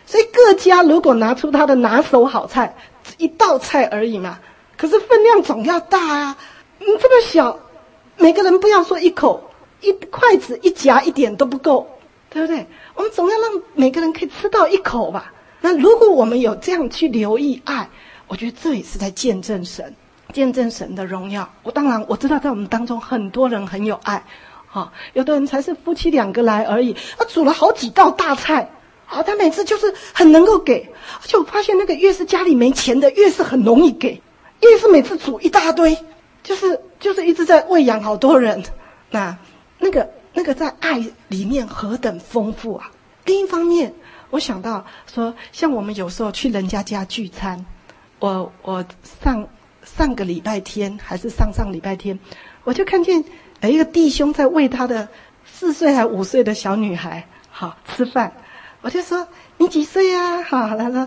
所以各家如果拿出他的拿手好菜，一道菜而已嘛，可是分量总要大啊。这么小，每个人不要说一口，一筷子一夹一点都不够，对不对？我们总要让每个人可以吃到一口吧。那如果我们有这样去留意爱，我觉得这也是在见证神，见证神的荣耀。当然我知道在我们当中很多人很有爱，有的人才是夫妻2个来而已，煮了好几道大菜，他每次就是很能够给，而且我发现那个越是家里没钱的，越是很容易给，越是每次煮一大堆，就是一直在喂养好多人。那个在爱里面何等丰富啊！另一方面，我想到说，像我们有时候去人家家聚餐，我上个礼拜天还是上礼拜天，我就看见一个弟兄在喂他的4岁还5岁的小女孩吃饭。我就说你几岁啊？他说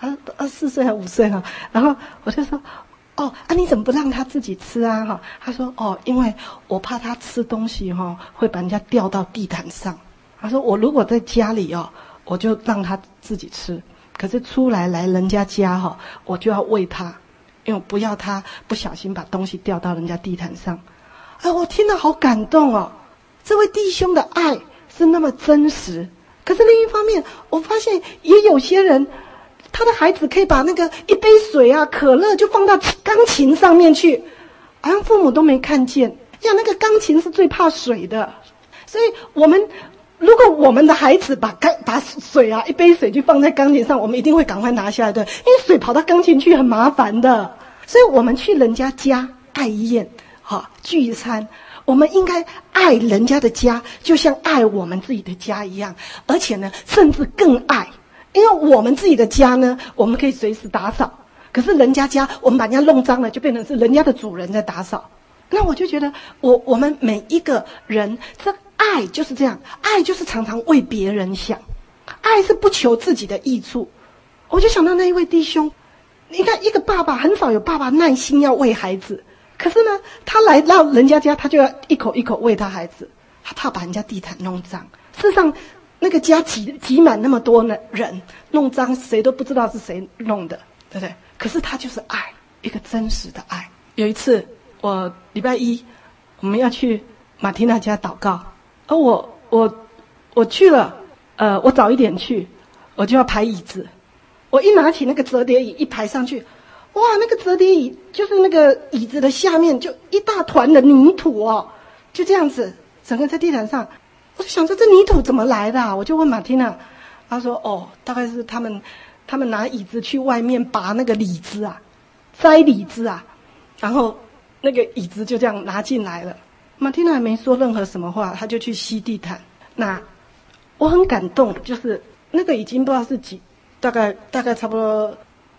4岁还5岁哈。然后我就说你怎么不让他自己吃啊？他说因为我怕他吃东西会把人家掉到地毯上。他说我如果在家里我就让他自己吃，可是出来人家家我就要喂他，因为我不要他不小心把东西掉到人家地毯上。我听了好感动哦，这位弟兄的爱是那么真实。可是另一方面，我发现也有些人，他的孩子可以把那个一杯水可乐就放到钢琴上面去，好像父母都没看见。那个钢琴是最怕水的，所以如果我们的孩子把水一杯水就放在钢琴上，我们一定会赶快拿下来的，因为水跑到钢琴去很麻烦的。所以我们去人家家爱宴聚餐，我们应该爱人家的家，就像爱我们自己的家一样，而且呢，甚至更爱。因为我们自己的家呢，我们可以随时打扫，可是人家家，我们把人家弄脏了，就变成是人家的主人在打扫。那我就觉得，我们每一个人，这爱就是这样，爱就是常常为别人想，爱是不求自己的益处。我就想到那一位弟兄，你看一个爸爸，很少有爸爸耐心要喂孩子，可是呢，他来到人家家，他就要一口一口喂他孩子，他怕把人家地毯弄脏。事实上，那个家挤满那么多人，弄脏谁都不知道是谁弄的，对不对？可是他就是爱，一个真实的爱。有一次我礼拜一我们要去马缇娜家祷告，而我去了，我早一点去，我就要排椅子。我一拿起那个折叠椅一排上去，哇，那个折叠椅就是那个椅子的下面就一大团的泥土就这样子整个在地毯上。我就想说这泥土怎么来的我就问马缇娜，她说大概是他们拿椅子去外面拔那个李子摘李子然后那个椅子就这样拿进来了。马缇娜还没说任何什么话，她就去吸地毯。那我很感动，就是那个已经不知道是大概差不多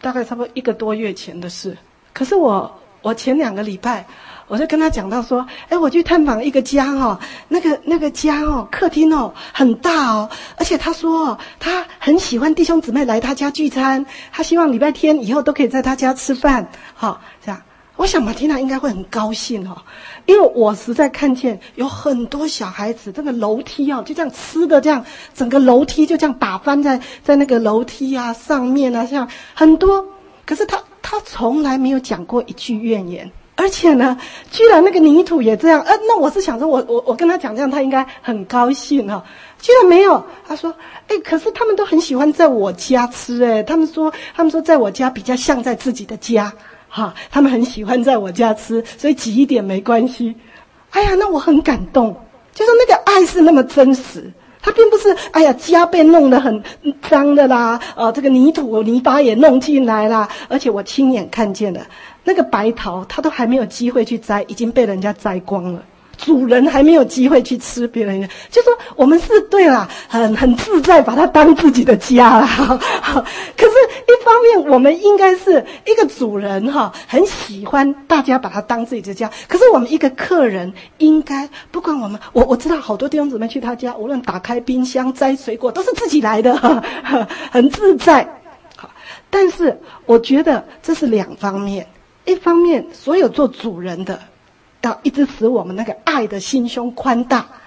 1个多月前的事。可是我前2个礼拜我就跟他讲到说，我去探访一个家那个家客厅很大而且他说他很喜欢弟兄姊妹来他家聚餐，他希望礼拜天以后都可以在他家吃饭这样。我想马缇娜应该会很高兴因为我实在看见有很多小孩子这个楼梯就这样吃的，这样整个楼梯就这样打翻在那个楼梯上面像很多。可是他从来没有讲过一句怨言，而且呢，居然那个泥土也这样。那我是想说我跟他讲这样，他应该很高兴居然没有。他说可是他们都很喜欢在我家吃他们说在我家比较像在自己的家他们很喜欢在我家吃，所以挤一点没关系。那我很感动，就是那个爱是那么真实。他并不是家被弄得很脏的啦，这个泥土泥巴也弄进来啦，而且我亲眼看见了那个白桃，他都还没有机会去摘，已经被人家摘光了。主人还没有机会去吃别人，就说我们是对啦，很自在把它当自己的家啦。可是一方面我们应该是一个主人很喜欢大家把它当自己的家。可是我们一个客人应该不管我知道好多弟兄姊妹去他家，无论打开冰箱摘水果都是自己来的很自在。但是我觉得这是2方面，一方面所有做主人的要一直使我们那个爱的心胸宽大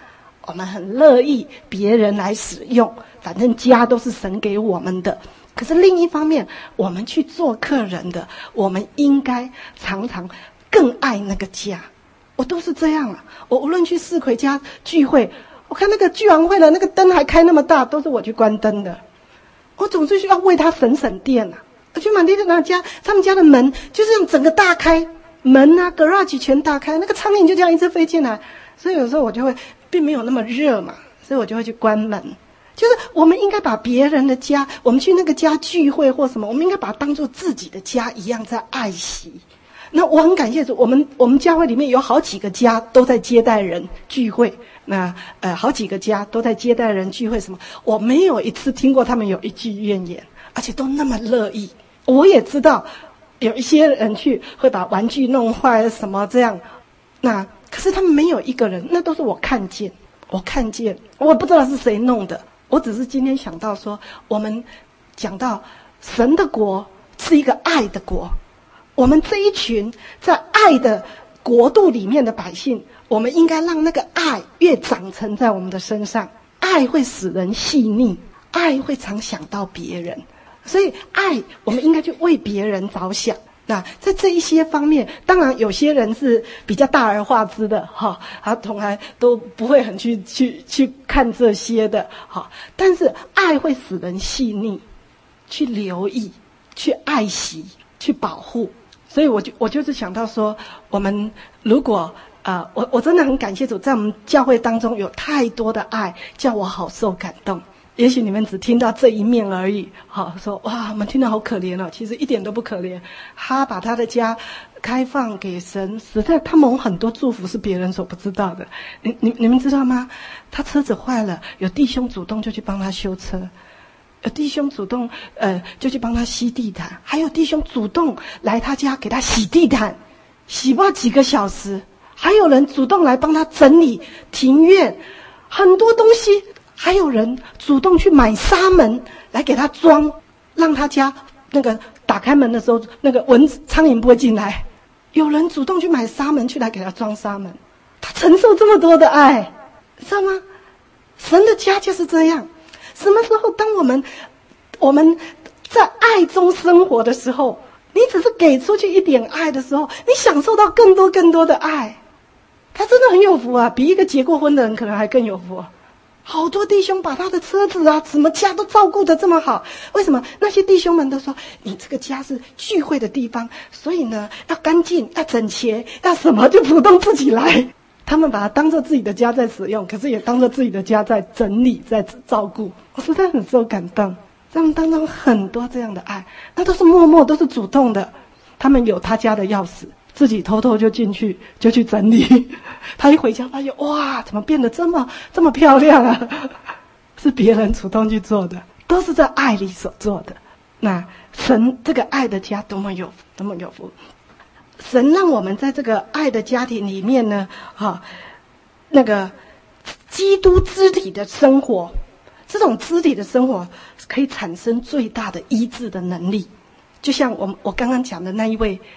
我们很乐意别人来使用，反正家都是神给我们的。可是另一方面，我们去做客人的，我们应该常常更爱那个家。我都是这样啊，我无论去世奎家聚会，我看那个聚完会了，那个灯还开那么大，都是我去关灯的。我总是需要为他省电啊。我去满地的家，他们家的门就这样整个大开，门啊 garage 全大开，那个苍蝇就这样一直飞进来，所以有时候我就会并没有那么热嘛，所以我就会去关门。就是我们应该把别人的家，我们去那个家聚会或什么，我们应该把它当作自己的家一样在爱惜。那我很感谢主，我们教会里面有好几个家都在接待人聚会，那好几个家都在接待人聚会什么，我没有一次听过他们有一句怨言，而且都那么乐意。我也知道有一些人去会把玩具弄坏什么这样，那可是他们没有一个人，那都是我看见，我不知道是谁弄的。我只是今天想到说，我们讲到神的国是一个爱的国，我们这一群在爱的国度里面的百姓，我们应该让那个爱越长成在我们的身上。爱会使人细腻，爱会常想到别人，所以爱我们应该去为别人着想。那在这一些方面，当然有些人是比较大而化之的哈，他从来都不会很去看这些的哈。但是爱会使人细腻，去留意，去爱惜，去保护。所以我就是想到说，我们如果我真的很感谢主，在我们教会当中有太多的爱，叫我好受感动。也许你们只听到这一面而已，好说哇，我们听到好可怜哦，其实一点都不可怜。他把他的家开放给神，实在他蒙很多祝福是别人所不知道的。你们知道吗？他车子坏了，有弟兄主动就去帮他修车，有弟兄主动就去帮他吸地毯，还有弟兄主动来他家给他洗地毯，洗不到几个小时。还有人主动来帮他整理庭院，很多东西。还有人主动去买纱门来给他装，让他家那个打开门的时候，那个蚊子苍蝇不会进来。有人主动去买纱门去来给他装纱门，他承受这么多的爱，知道吗？神的家就是这样。什么时候当我们在爱中生活的时候，你只是给出去一点爱的时候，你享受到更多的爱，他真的很有福啊，比一个结过婚的人可能还更有福。好多弟兄把他的车子啊，什么家都照顾得这么好，为什么？那些弟兄们都说，你这个家是聚会的地方，所以呢，要干净，要整洁，要什么就主动自己来。他们把它当作自己的家在使用，可是也当作自己的家在整理，在照顾。我实在很受感动，他们当中很多这样的爱，那都是默默，都是主动的。他们有他家的钥匙，自己偷偷就进去，就去整理。他一回家发现，哇，怎么变得这么漂亮啊？是别人主动去做的，都是在爱里所做的。那神这个爱的家多么有福！神让我们在这个爱的家庭里面呢，那个基督肢体的生活，这种肢体的生活可以产生最大的医治的能力。就像我刚刚讲的那一位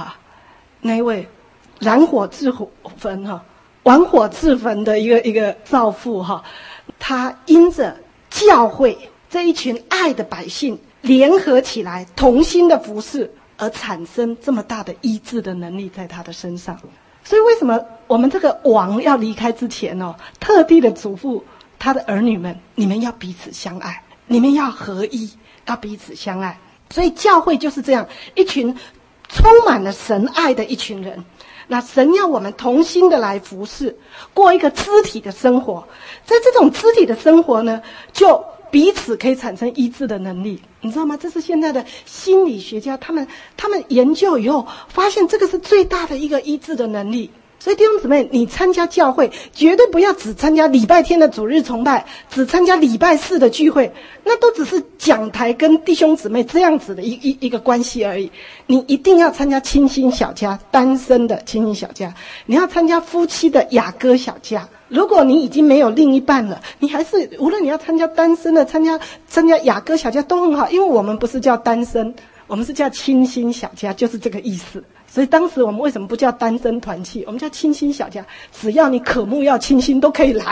燃火自焚玩火自焚的一个造父他因着教会这一群爱的百姓联合起来，同心的服侍，而产生这么大的医治的能力在他的身上。所以为什么我们这个王要离开之前特地的嘱咐他的儿女们，你们要彼此相爱，你们要合一，要彼此相爱。所以教会就是这样一群充满了神爱的一群人。那神要我们同心的来服侍，过一个肢体的生活。在这种肢体的生活呢，就彼此可以产生医治的能力。你知道吗？这是现在的心理学家他们研究以后发现，这个是最大的一个医治的能力。所以弟兄姊妹，你参加教会绝对不要只参加礼拜天的主日崇拜，只参加礼拜四的聚会，那都只是讲台跟弟兄姊妹这样子的一个关系而已。你一定要参加清心小家，单身的清心小家，你要参加夫妻的雅歌小家。如果你已经没有另一半了，你还是无论你要参加单身的，参加雅歌小家都很好，因为我们不是叫单身，我们是叫清心小家，就是这个意思。所以当时我们为什么不叫单身团契，我们叫清心小家，只要你渴慕要清心都可以来。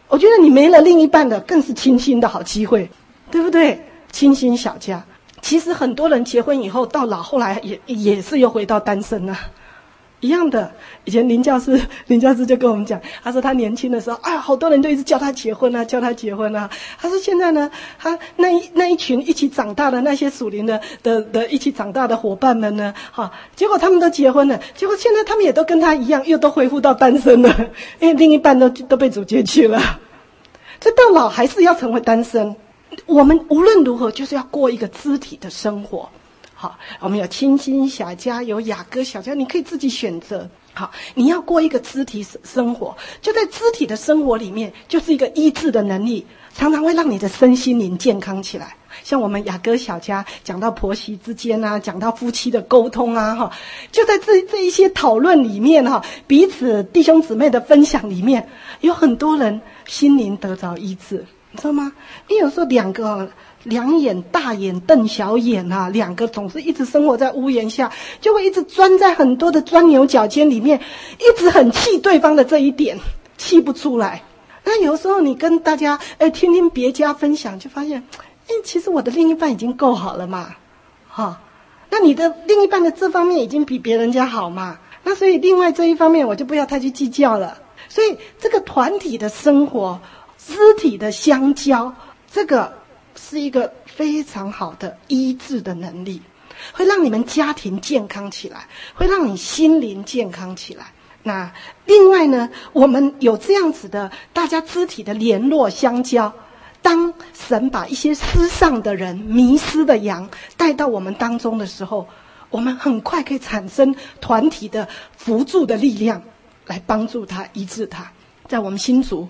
我觉得你没了另一半的，更是清新的好机会，对不对？清新小家。其实很多人结婚以后到老，后来也是又回到单身啊。一样的，以前林教师就跟我们讲，他说他年轻的时候，好多人都一直叫他结婚啊，叫他结婚啊。他说现在呢，他那一群一起长大的那些属灵的一起长大的伙伴们呢，结果他们都结婚了，结果现在他们也都跟他一样，又都恢复到单身了，因为另一半都被主接去了。这到老还是要成为单身。我们无论如何就是要过一个肢体的生活。好，我们有清新小家，有雅歌小家，你可以自己选择。好，你要过一个肢体生活，就在肢体的生活里面，就是一个医治的能力，常常会让你的身心灵健康起来。像我们雅歌小家讲到婆媳之间啊，讲到夫妻的沟通啊，就在这一些讨论里面彼此弟兄姊妹的分享里面，有很多人心灵得着医治，你知道吗？因为有时候两眼大眼瞪小眼啊，两个总是一直生活在屋檐下，就会一直钻在很多的钻牛角尖里面，一直很气对方的这一点，气不出来。那有时候你跟大家听听别家分享，就发现其实我的另一半已经够好了嘛，那你的另一半的这方面已经比别人家好嘛，那所以另外这一方面我就不要太去计较了。所以这个团体的生活，肢体的相交，这个是一个非常好的医治的能力，会让你们家庭健康起来，会让你心灵健康起来。那另外呢，我们有这样子的大家肢体的联络相交，当神把一些失丧的人、迷失的羊带到我们当中的时候，我们很快可以产生团体的扶助的力量，来帮助他、医治他。在我们新竹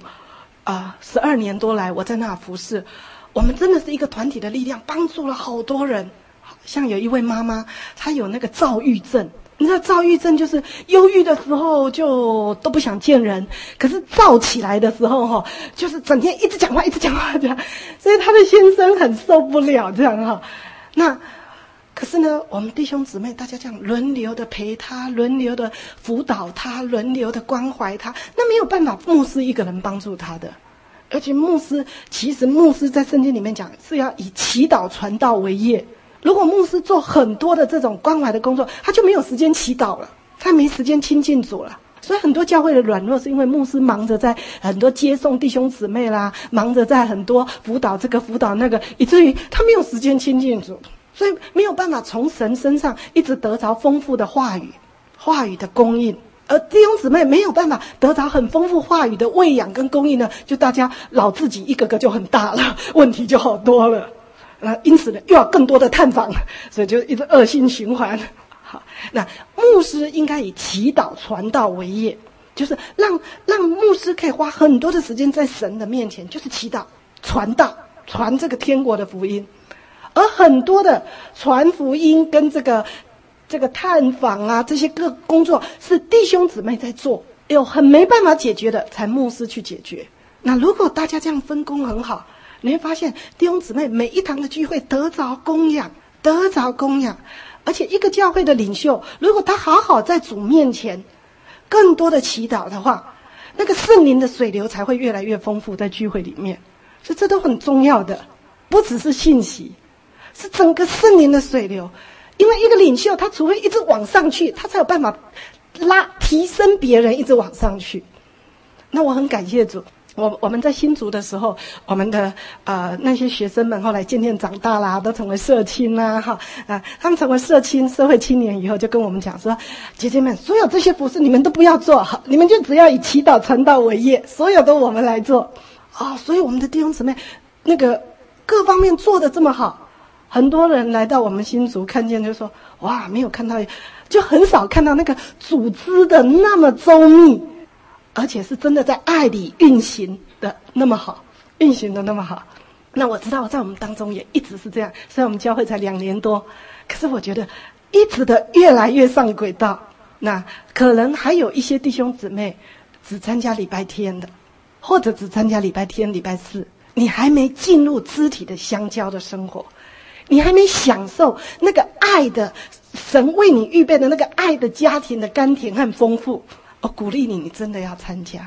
12年多来，我在那服侍，我们真的是一个团体的力量，帮助了好多人。像有一位妈妈，她有那个躁郁症，你知道躁郁症就是忧郁的时候就都不想见人，可是躁起来的时候就是整天一直讲话这样，所以她的先生很受不了这样那可是呢，我们弟兄姊妹大家这样轮流的陪他，轮流的辅导他，轮流的关怀他，那没有办法牧师一个人帮助他的。而且其实牧师在圣经里面讲是要以祈祷传道为业。如果牧师做很多的这种关怀的工作，他就没有时间祈祷了，他没时间亲近主了。所以很多教会的软弱是因为牧师忙着在很多接送弟兄姊妹啦，忙着在很多辅导这个辅导那个，以至于他没有时间亲近主，所以没有办法从神身上一直得着丰富的话语的供应。而弟兄姊妹没有办法得着很丰富话语的喂养跟供应呢，就大家老自己一个个就很大了，问题就好多了。因此呢，又要更多的探访，所以就一直恶性循环。好，那牧师应该以祈祷传道为业，就是让牧师可以花很多的时间在神的面前，就是祈祷传道，传这个天国的福音。而很多的传福音跟这个探访啊，这些各工作是弟兄姊妹在做，有很没办法解决的，才牧师去解决。那如果大家这样分工很好，你会发现弟兄姊妹每一堂的聚会得着供养，而且一个教会的领袖，如果他好好在主面前更多的祈祷的话，那个圣灵的水流才会越来越丰富在聚会里面。所以这都很重要的，不只是信息，是整个圣灵的水流。因为一个领袖他除非一直往上去，他才有办法提升别人一直往上去。那我很感谢主，我们在新竹的时候，我们的那些学生们后来渐渐长大啦，都成为社青啦他们成为社青社会青年以后，就跟我们讲说，姐姐们，所有这些服事你们都不要做，你们就只要以祈祷传道为业，所有都我们来做。所以我们的弟兄姊妹那个各方面做得这么好，很多人来到我们新竹看见就说，哇，没有看到，就很少看到那个组织的那么周密，而且是真的在爱里运行的那么好。那我知道在我们当中也一直是这样，虽然我们教会才2年多，可是我觉得一直的越来越上轨道。那可能还有一些弟兄姊妹只参加礼拜天的，或者只参加礼拜天礼拜四，你还没进入肢体的相交的生活，你还没享受那个爱的神为你预备的那个爱的家庭的甘甜和丰富。我鼓励你真的要参加，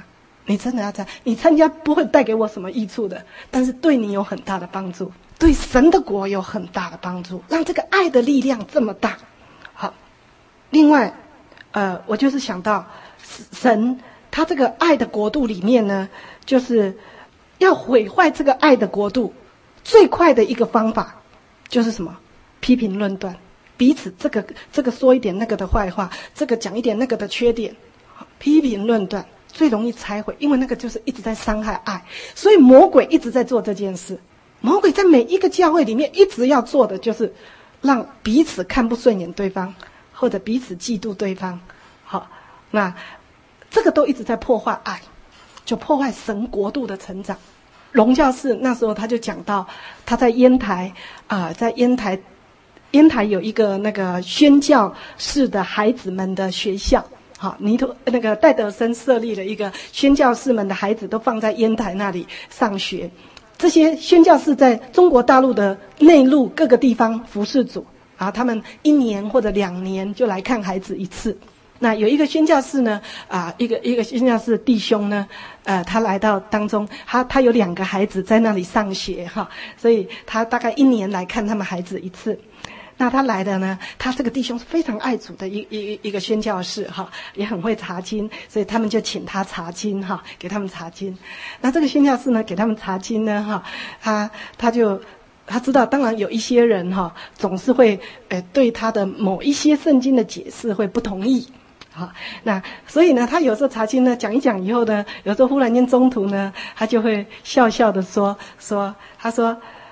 你真的要这样。你参加不会带给我什么益处的，但是对你有很大的帮助，对神的国有很大的帮助，让这个爱的力量这么大。好，另外，我就是想到神他这个爱的国度里面呢，就是要毁坏这个爱的国度，最快的一个方法就是什么？批评论断，彼此这个说一点那个的坏话，这个讲一点那个的缺点，批评论断最容易拆毁，因为那个就是一直在伤害爱，所以魔鬼一直在做这件事。魔鬼在每一个教会里面一直要做的就是让彼此看不顺眼对方，或者彼此嫉妒对方。好，那这个都一直在破坏爱，就破坏神国度的成长。荣教士那时候他就讲到，他在烟台在烟台有一个那个宣教士的孩子们的学校。好，那个戴德森设立了一个宣教士们的孩子都放在烟台那里上学。这些宣教士在中国大陆的内陆各个地方服侍主啊，他们1年或者2年就来看孩子一次。那有一个宣教士呢，一个宣教士弟兄呢，他来到当中，他有2个孩子在那里上学哈，所以他大概1年来看他们孩子一次。那他来的呢，他这个弟兄是非常爱主的一个宣教士哈，也很会查经，所以他们就请他查经哈，给他们查经。那这个宣教士呢，给他们查经呢哈，他知道，当然有一些人哈，总是会对他的某一些圣经的解释会不同意。好，那所以呢，他有时候查经呢，讲一讲以后呢，有时候忽然间中途呢，他就会笑笑的说，他说，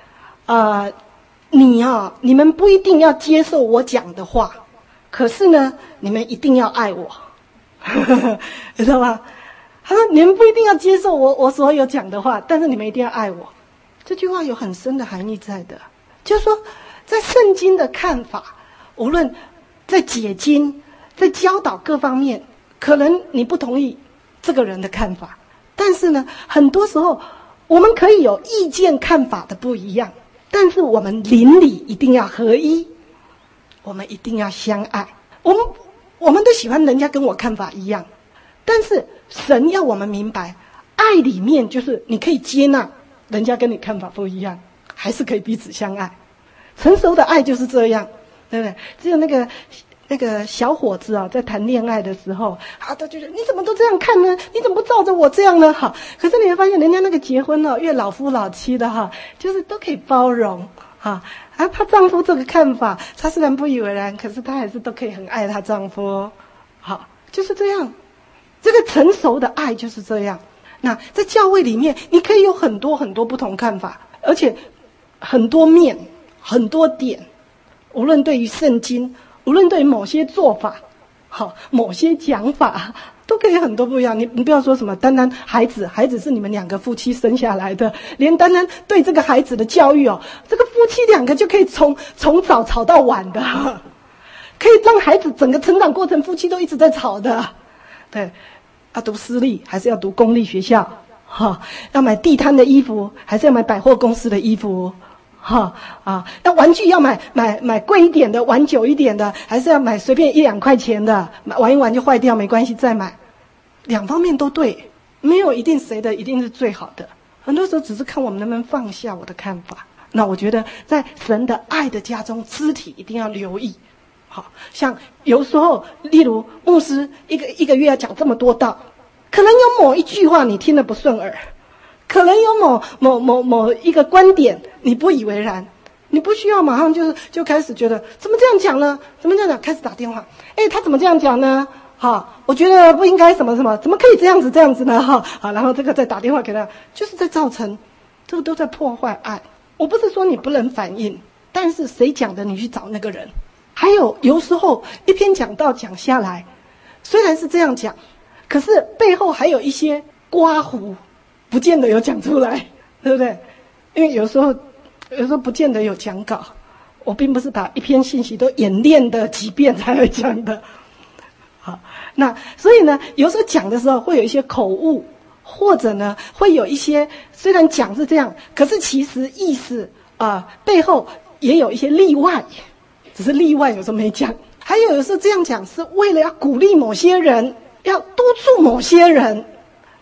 你们不一定要接受我讲的话，可是呢，你们一定要爱我，你知道吗？他说你们不一定要接受我所有讲的话，但是你们一定要爱我。这句话有很深的含义在的，就是说，在圣经的看法，无论在解经、在教导各方面，可能你不同意这个人的看法，但是呢，很多时候我们可以有意见看法的不一样。但是我们邻里一定要合一，我们一定要相爱。我们都喜欢人家跟我看法一样，但是神要我们明白，爱里面就是你可以接纳人家跟你看法不一样，还是可以彼此相爱。成熟的爱就是这样，对不对？只有那个小伙子在谈恋爱的时候，他就觉得你怎么都这样看呢？你怎么不照着我这样呢？哈，可是你会发现，人家那个结婚越老夫老妻的哈，就是都可以包容哈。她丈夫这个看法，她虽然不以为然，可是她还是都可以很爱她丈夫。好，就是这样。这个成熟的爱就是这样。那在教会里面，你可以有很多很多不同看法，而且很多面、很多点，无论对于圣经。无论对某些做法，好，某些讲法，都可以很多不一样。你不要说什么单单孩子是你们2个夫妻生下来的，连单单对这个孩子的教育这个夫妻2个就可以从早吵到晚的，可以让孩子整个成长过程夫妻都一直在吵的。对，要读私立还是要读公立学校？要买地摊的衣服还是要买百货公司的衣服？那玩具要买贵一点的，玩久一点的，还是要买随便1-2块钱的，玩一玩就坏掉没关系再买。2方面都对，没有一定谁的一定是最好的。很多时候只是看我们能不能放下我的看法。那我觉得在神的爱的家中，肢体一定要留意。好，像有时候，例如牧师一个月要讲这么多道，可能有某一句话你听得不顺耳。可能有某一个观点你不以为然，你不需要马上就开始觉得怎么这样讲呢？怎么这样讲？开始打电话，他怎么这样讲呢？我觉得不应该什么什么，怎么可以这样子呢？然后这个再打电话给他，就是在造成这个都在破坏爱。我不是说你不能反应，但是谁讲的你去找那个人。还有时候一篇讲道讲下来，虽然是这样讲，可是背后还有一些刮胡。不见得有讲出来，对不对？因为有时候不见得有讲稿，我并不是把一篇信息都演练的几遍才会讲的。好，那所以呢，有时候讲的时候会有一些口误，或者呢会有一些虽然讲是这样，可是其实意思背后也有一些例外，只是例外有时候没讲。还有时候这样讲是为了要鼓励某些人，要督促某些人。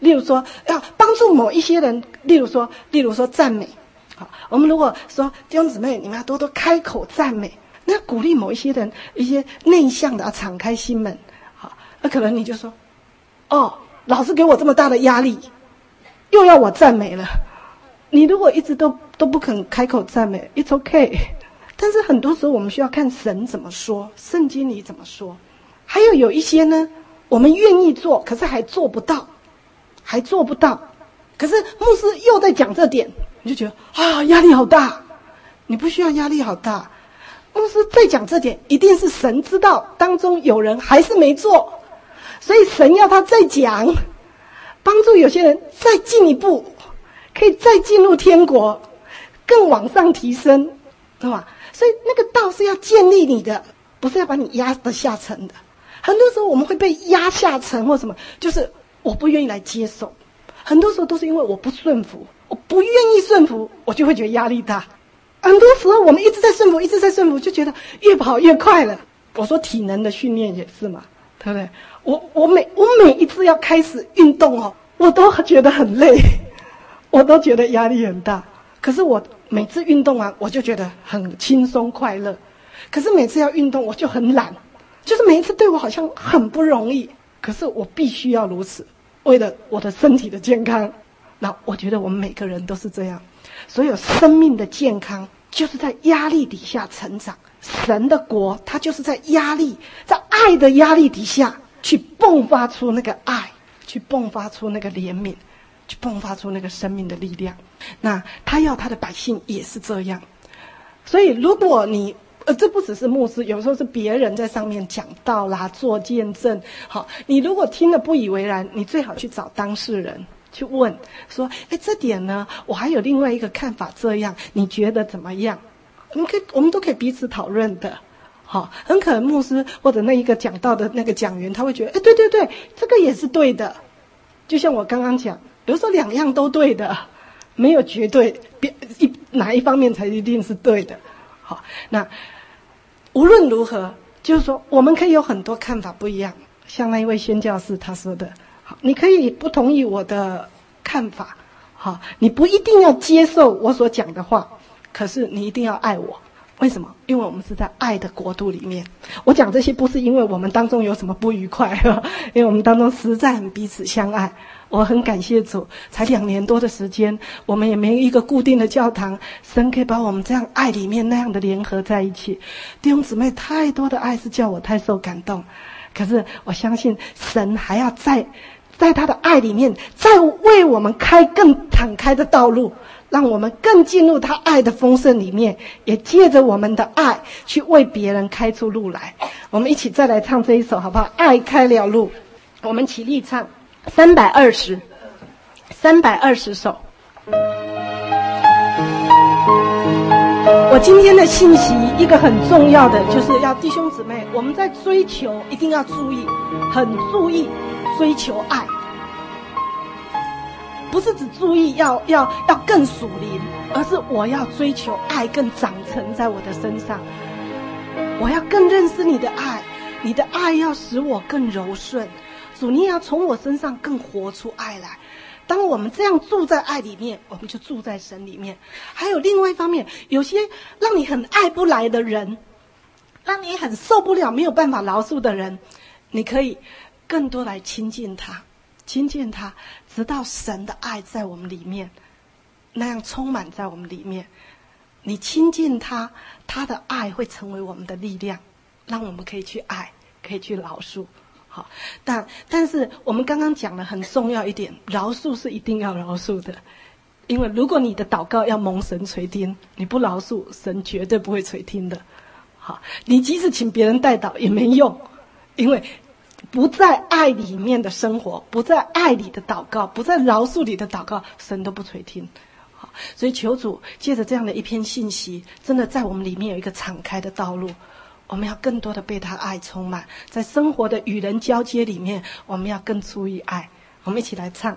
例如说要帮助某一些人，例如说赞美。好，我们如果说弟兄姊妹，你们要多多开口赞美，那鼓励某一些人，一些内向的要敞开心门。好，那可能你就说，哦，老师给我这么大的压力，又要我赞美了。你如果一直都不肯开口赞美 ，it's okay。但是很多时候我们需要看神怎么说，圣经里怎么说。还有一些呢，我们愿意做，可是还做不到。可是牧师又在讲这点，你就觉得啊，压力好大。你不需要压力好大，牧师再讲这点，一定是神知道当中有人还是没做，所以神要他再讲，帮助有些人再进一步，可以再进入天国，更往上提升，对吧？所以那个道是要建立你的，不是要把你压得下沉的。很多时候我们会被压下沉或什么，就是我不愿意来接受。很多时候都是因为我不顺服，我不愿意顺服，我就会觉得压力大。很多时候我们一直在顺服，就觉得越跑越快了。我说体能的训练也是嘛，对不对？我每一次要开始运动哦，我都觉得很累，我都觉得压力很大。可是我每次运动完，我就觉得很轻松快乐。可是每次要运动，我就很懒，就是每一次对我好像很不容易。可是我必须要如此，为了我的身体的健康。那我觉得我们每个人都是这样，所有生命的健康就是在压力底下成长。神的国，它就是在压力，在爱的压力底下去迸发出那个爱，去迸发出那个怜悯，去迸发出那个生命的力量。那他要他的百姓也是这样。所以如果你这不只是牧师，有时候是别人在上面讲道啦，做见证。好，你如果听了不以为然，你最好去找当事人去问，说，这点呢，我还有另外一个看法，这样你觉得怎么样？我们都可以彼此讨论的。好，很可能牧师或者那一个讲道的那个讲员，他会觉得，对，这个也是对的。就像我刚刚讲，有时候两样都对的，没有绝对，哪一方面才一定是对的。好，那无论如何，就是说我们可以有很多看法不一样。像那一位宣教士他说的，好，你可以不同意我的看法，好，你不一定要接受我所讲的话，可是你一定要爱我。为什么？因为我们是在爱的国度里面。我讲这些不是因为我们当中有什么不愉快，因为我们当中实在很彼此相爱。我很感谢主，才2年多的时间，我们也没有一个固定的教堂，神可以把我们这样爱里面那样的联合在一起。弟兄姊妹，太多的爱是叫我太受感动。可是我相信神还要在他的爱里面再为我们开更敞开的道路，让我们更进入他爱的丰盛里面，也借着我们的爱去为别人开出路来。我们一起再来唱这一首好不好？爱开了路。我们起立唱320首。我今天的信息一个很重要的，就是要弟兄姊妹，我们在追求一定要注意，很注意追求爱，不是只注意要更属灵，而是我要追求爱更长成在我的身上。我要更认识你的爱，你的爱要使我更柔顺。主，你也要从我身上更活出爱来。当我们这样住在爱里面，我们就住在神里面。还有另外一方面，有些让你很爱不来的人，让你很受不了没有办法饶恕的人，你可以更多来亲近他，直到神的爱在我们里面那样充满在我们里面。你亲近他，他的爱会成为我们的力量，让我们可以去爱，可以去饶恕。好，但是我们刚刚讲了很重要一点，饶恕是一定要饶恕的。因为如果你的祷告要蒙神垂听，你不饶恕，神绝对不会垂听的。好，你即使请别人代祷也没用，因为不在爱里面的生活，不在爱里的祷告，不在饶恕里的祷告，神都不垂听。好，所以求主借着这样的一篇信息，真的在我们里面有一个敞开的道路。我们要更多的被他爱充满，在生活的与人交接里面，我们要更注意爱。我们一起来唱。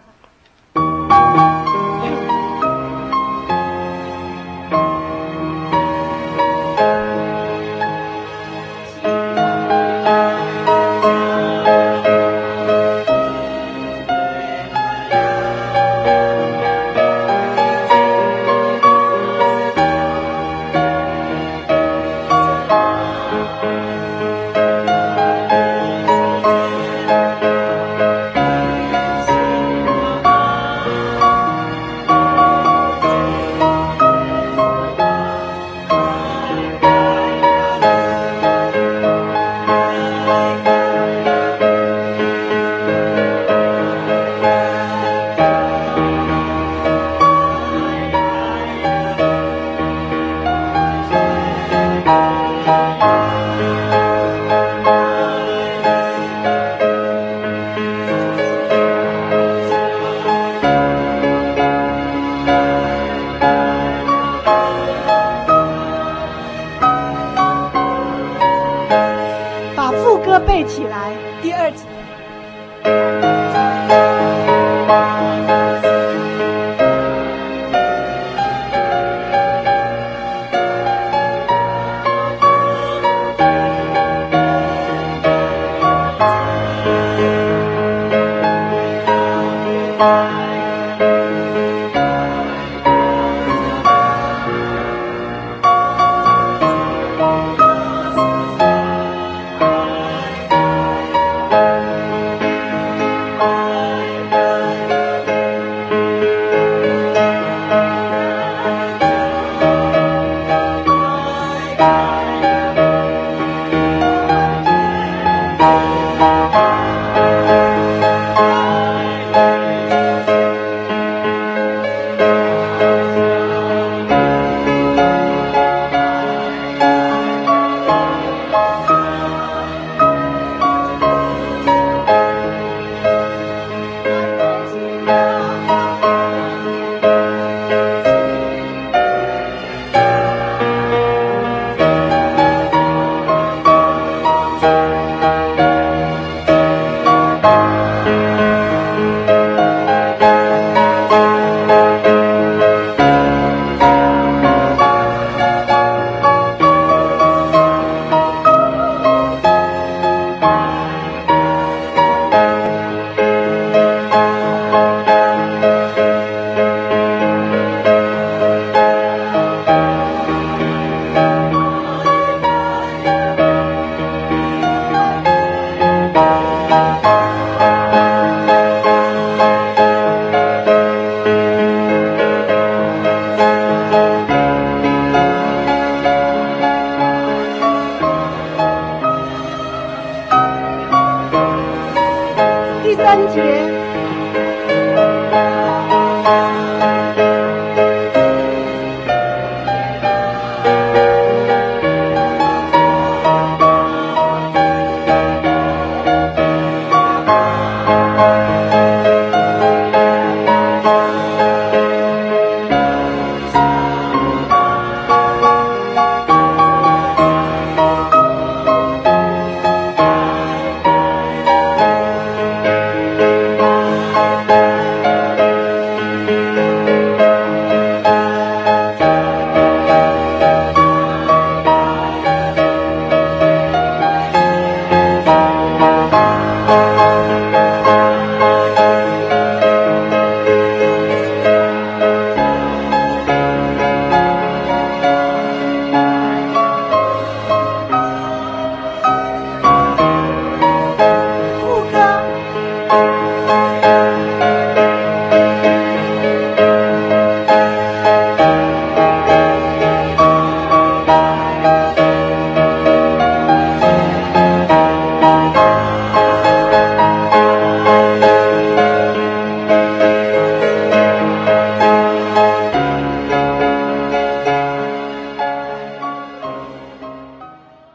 第三节，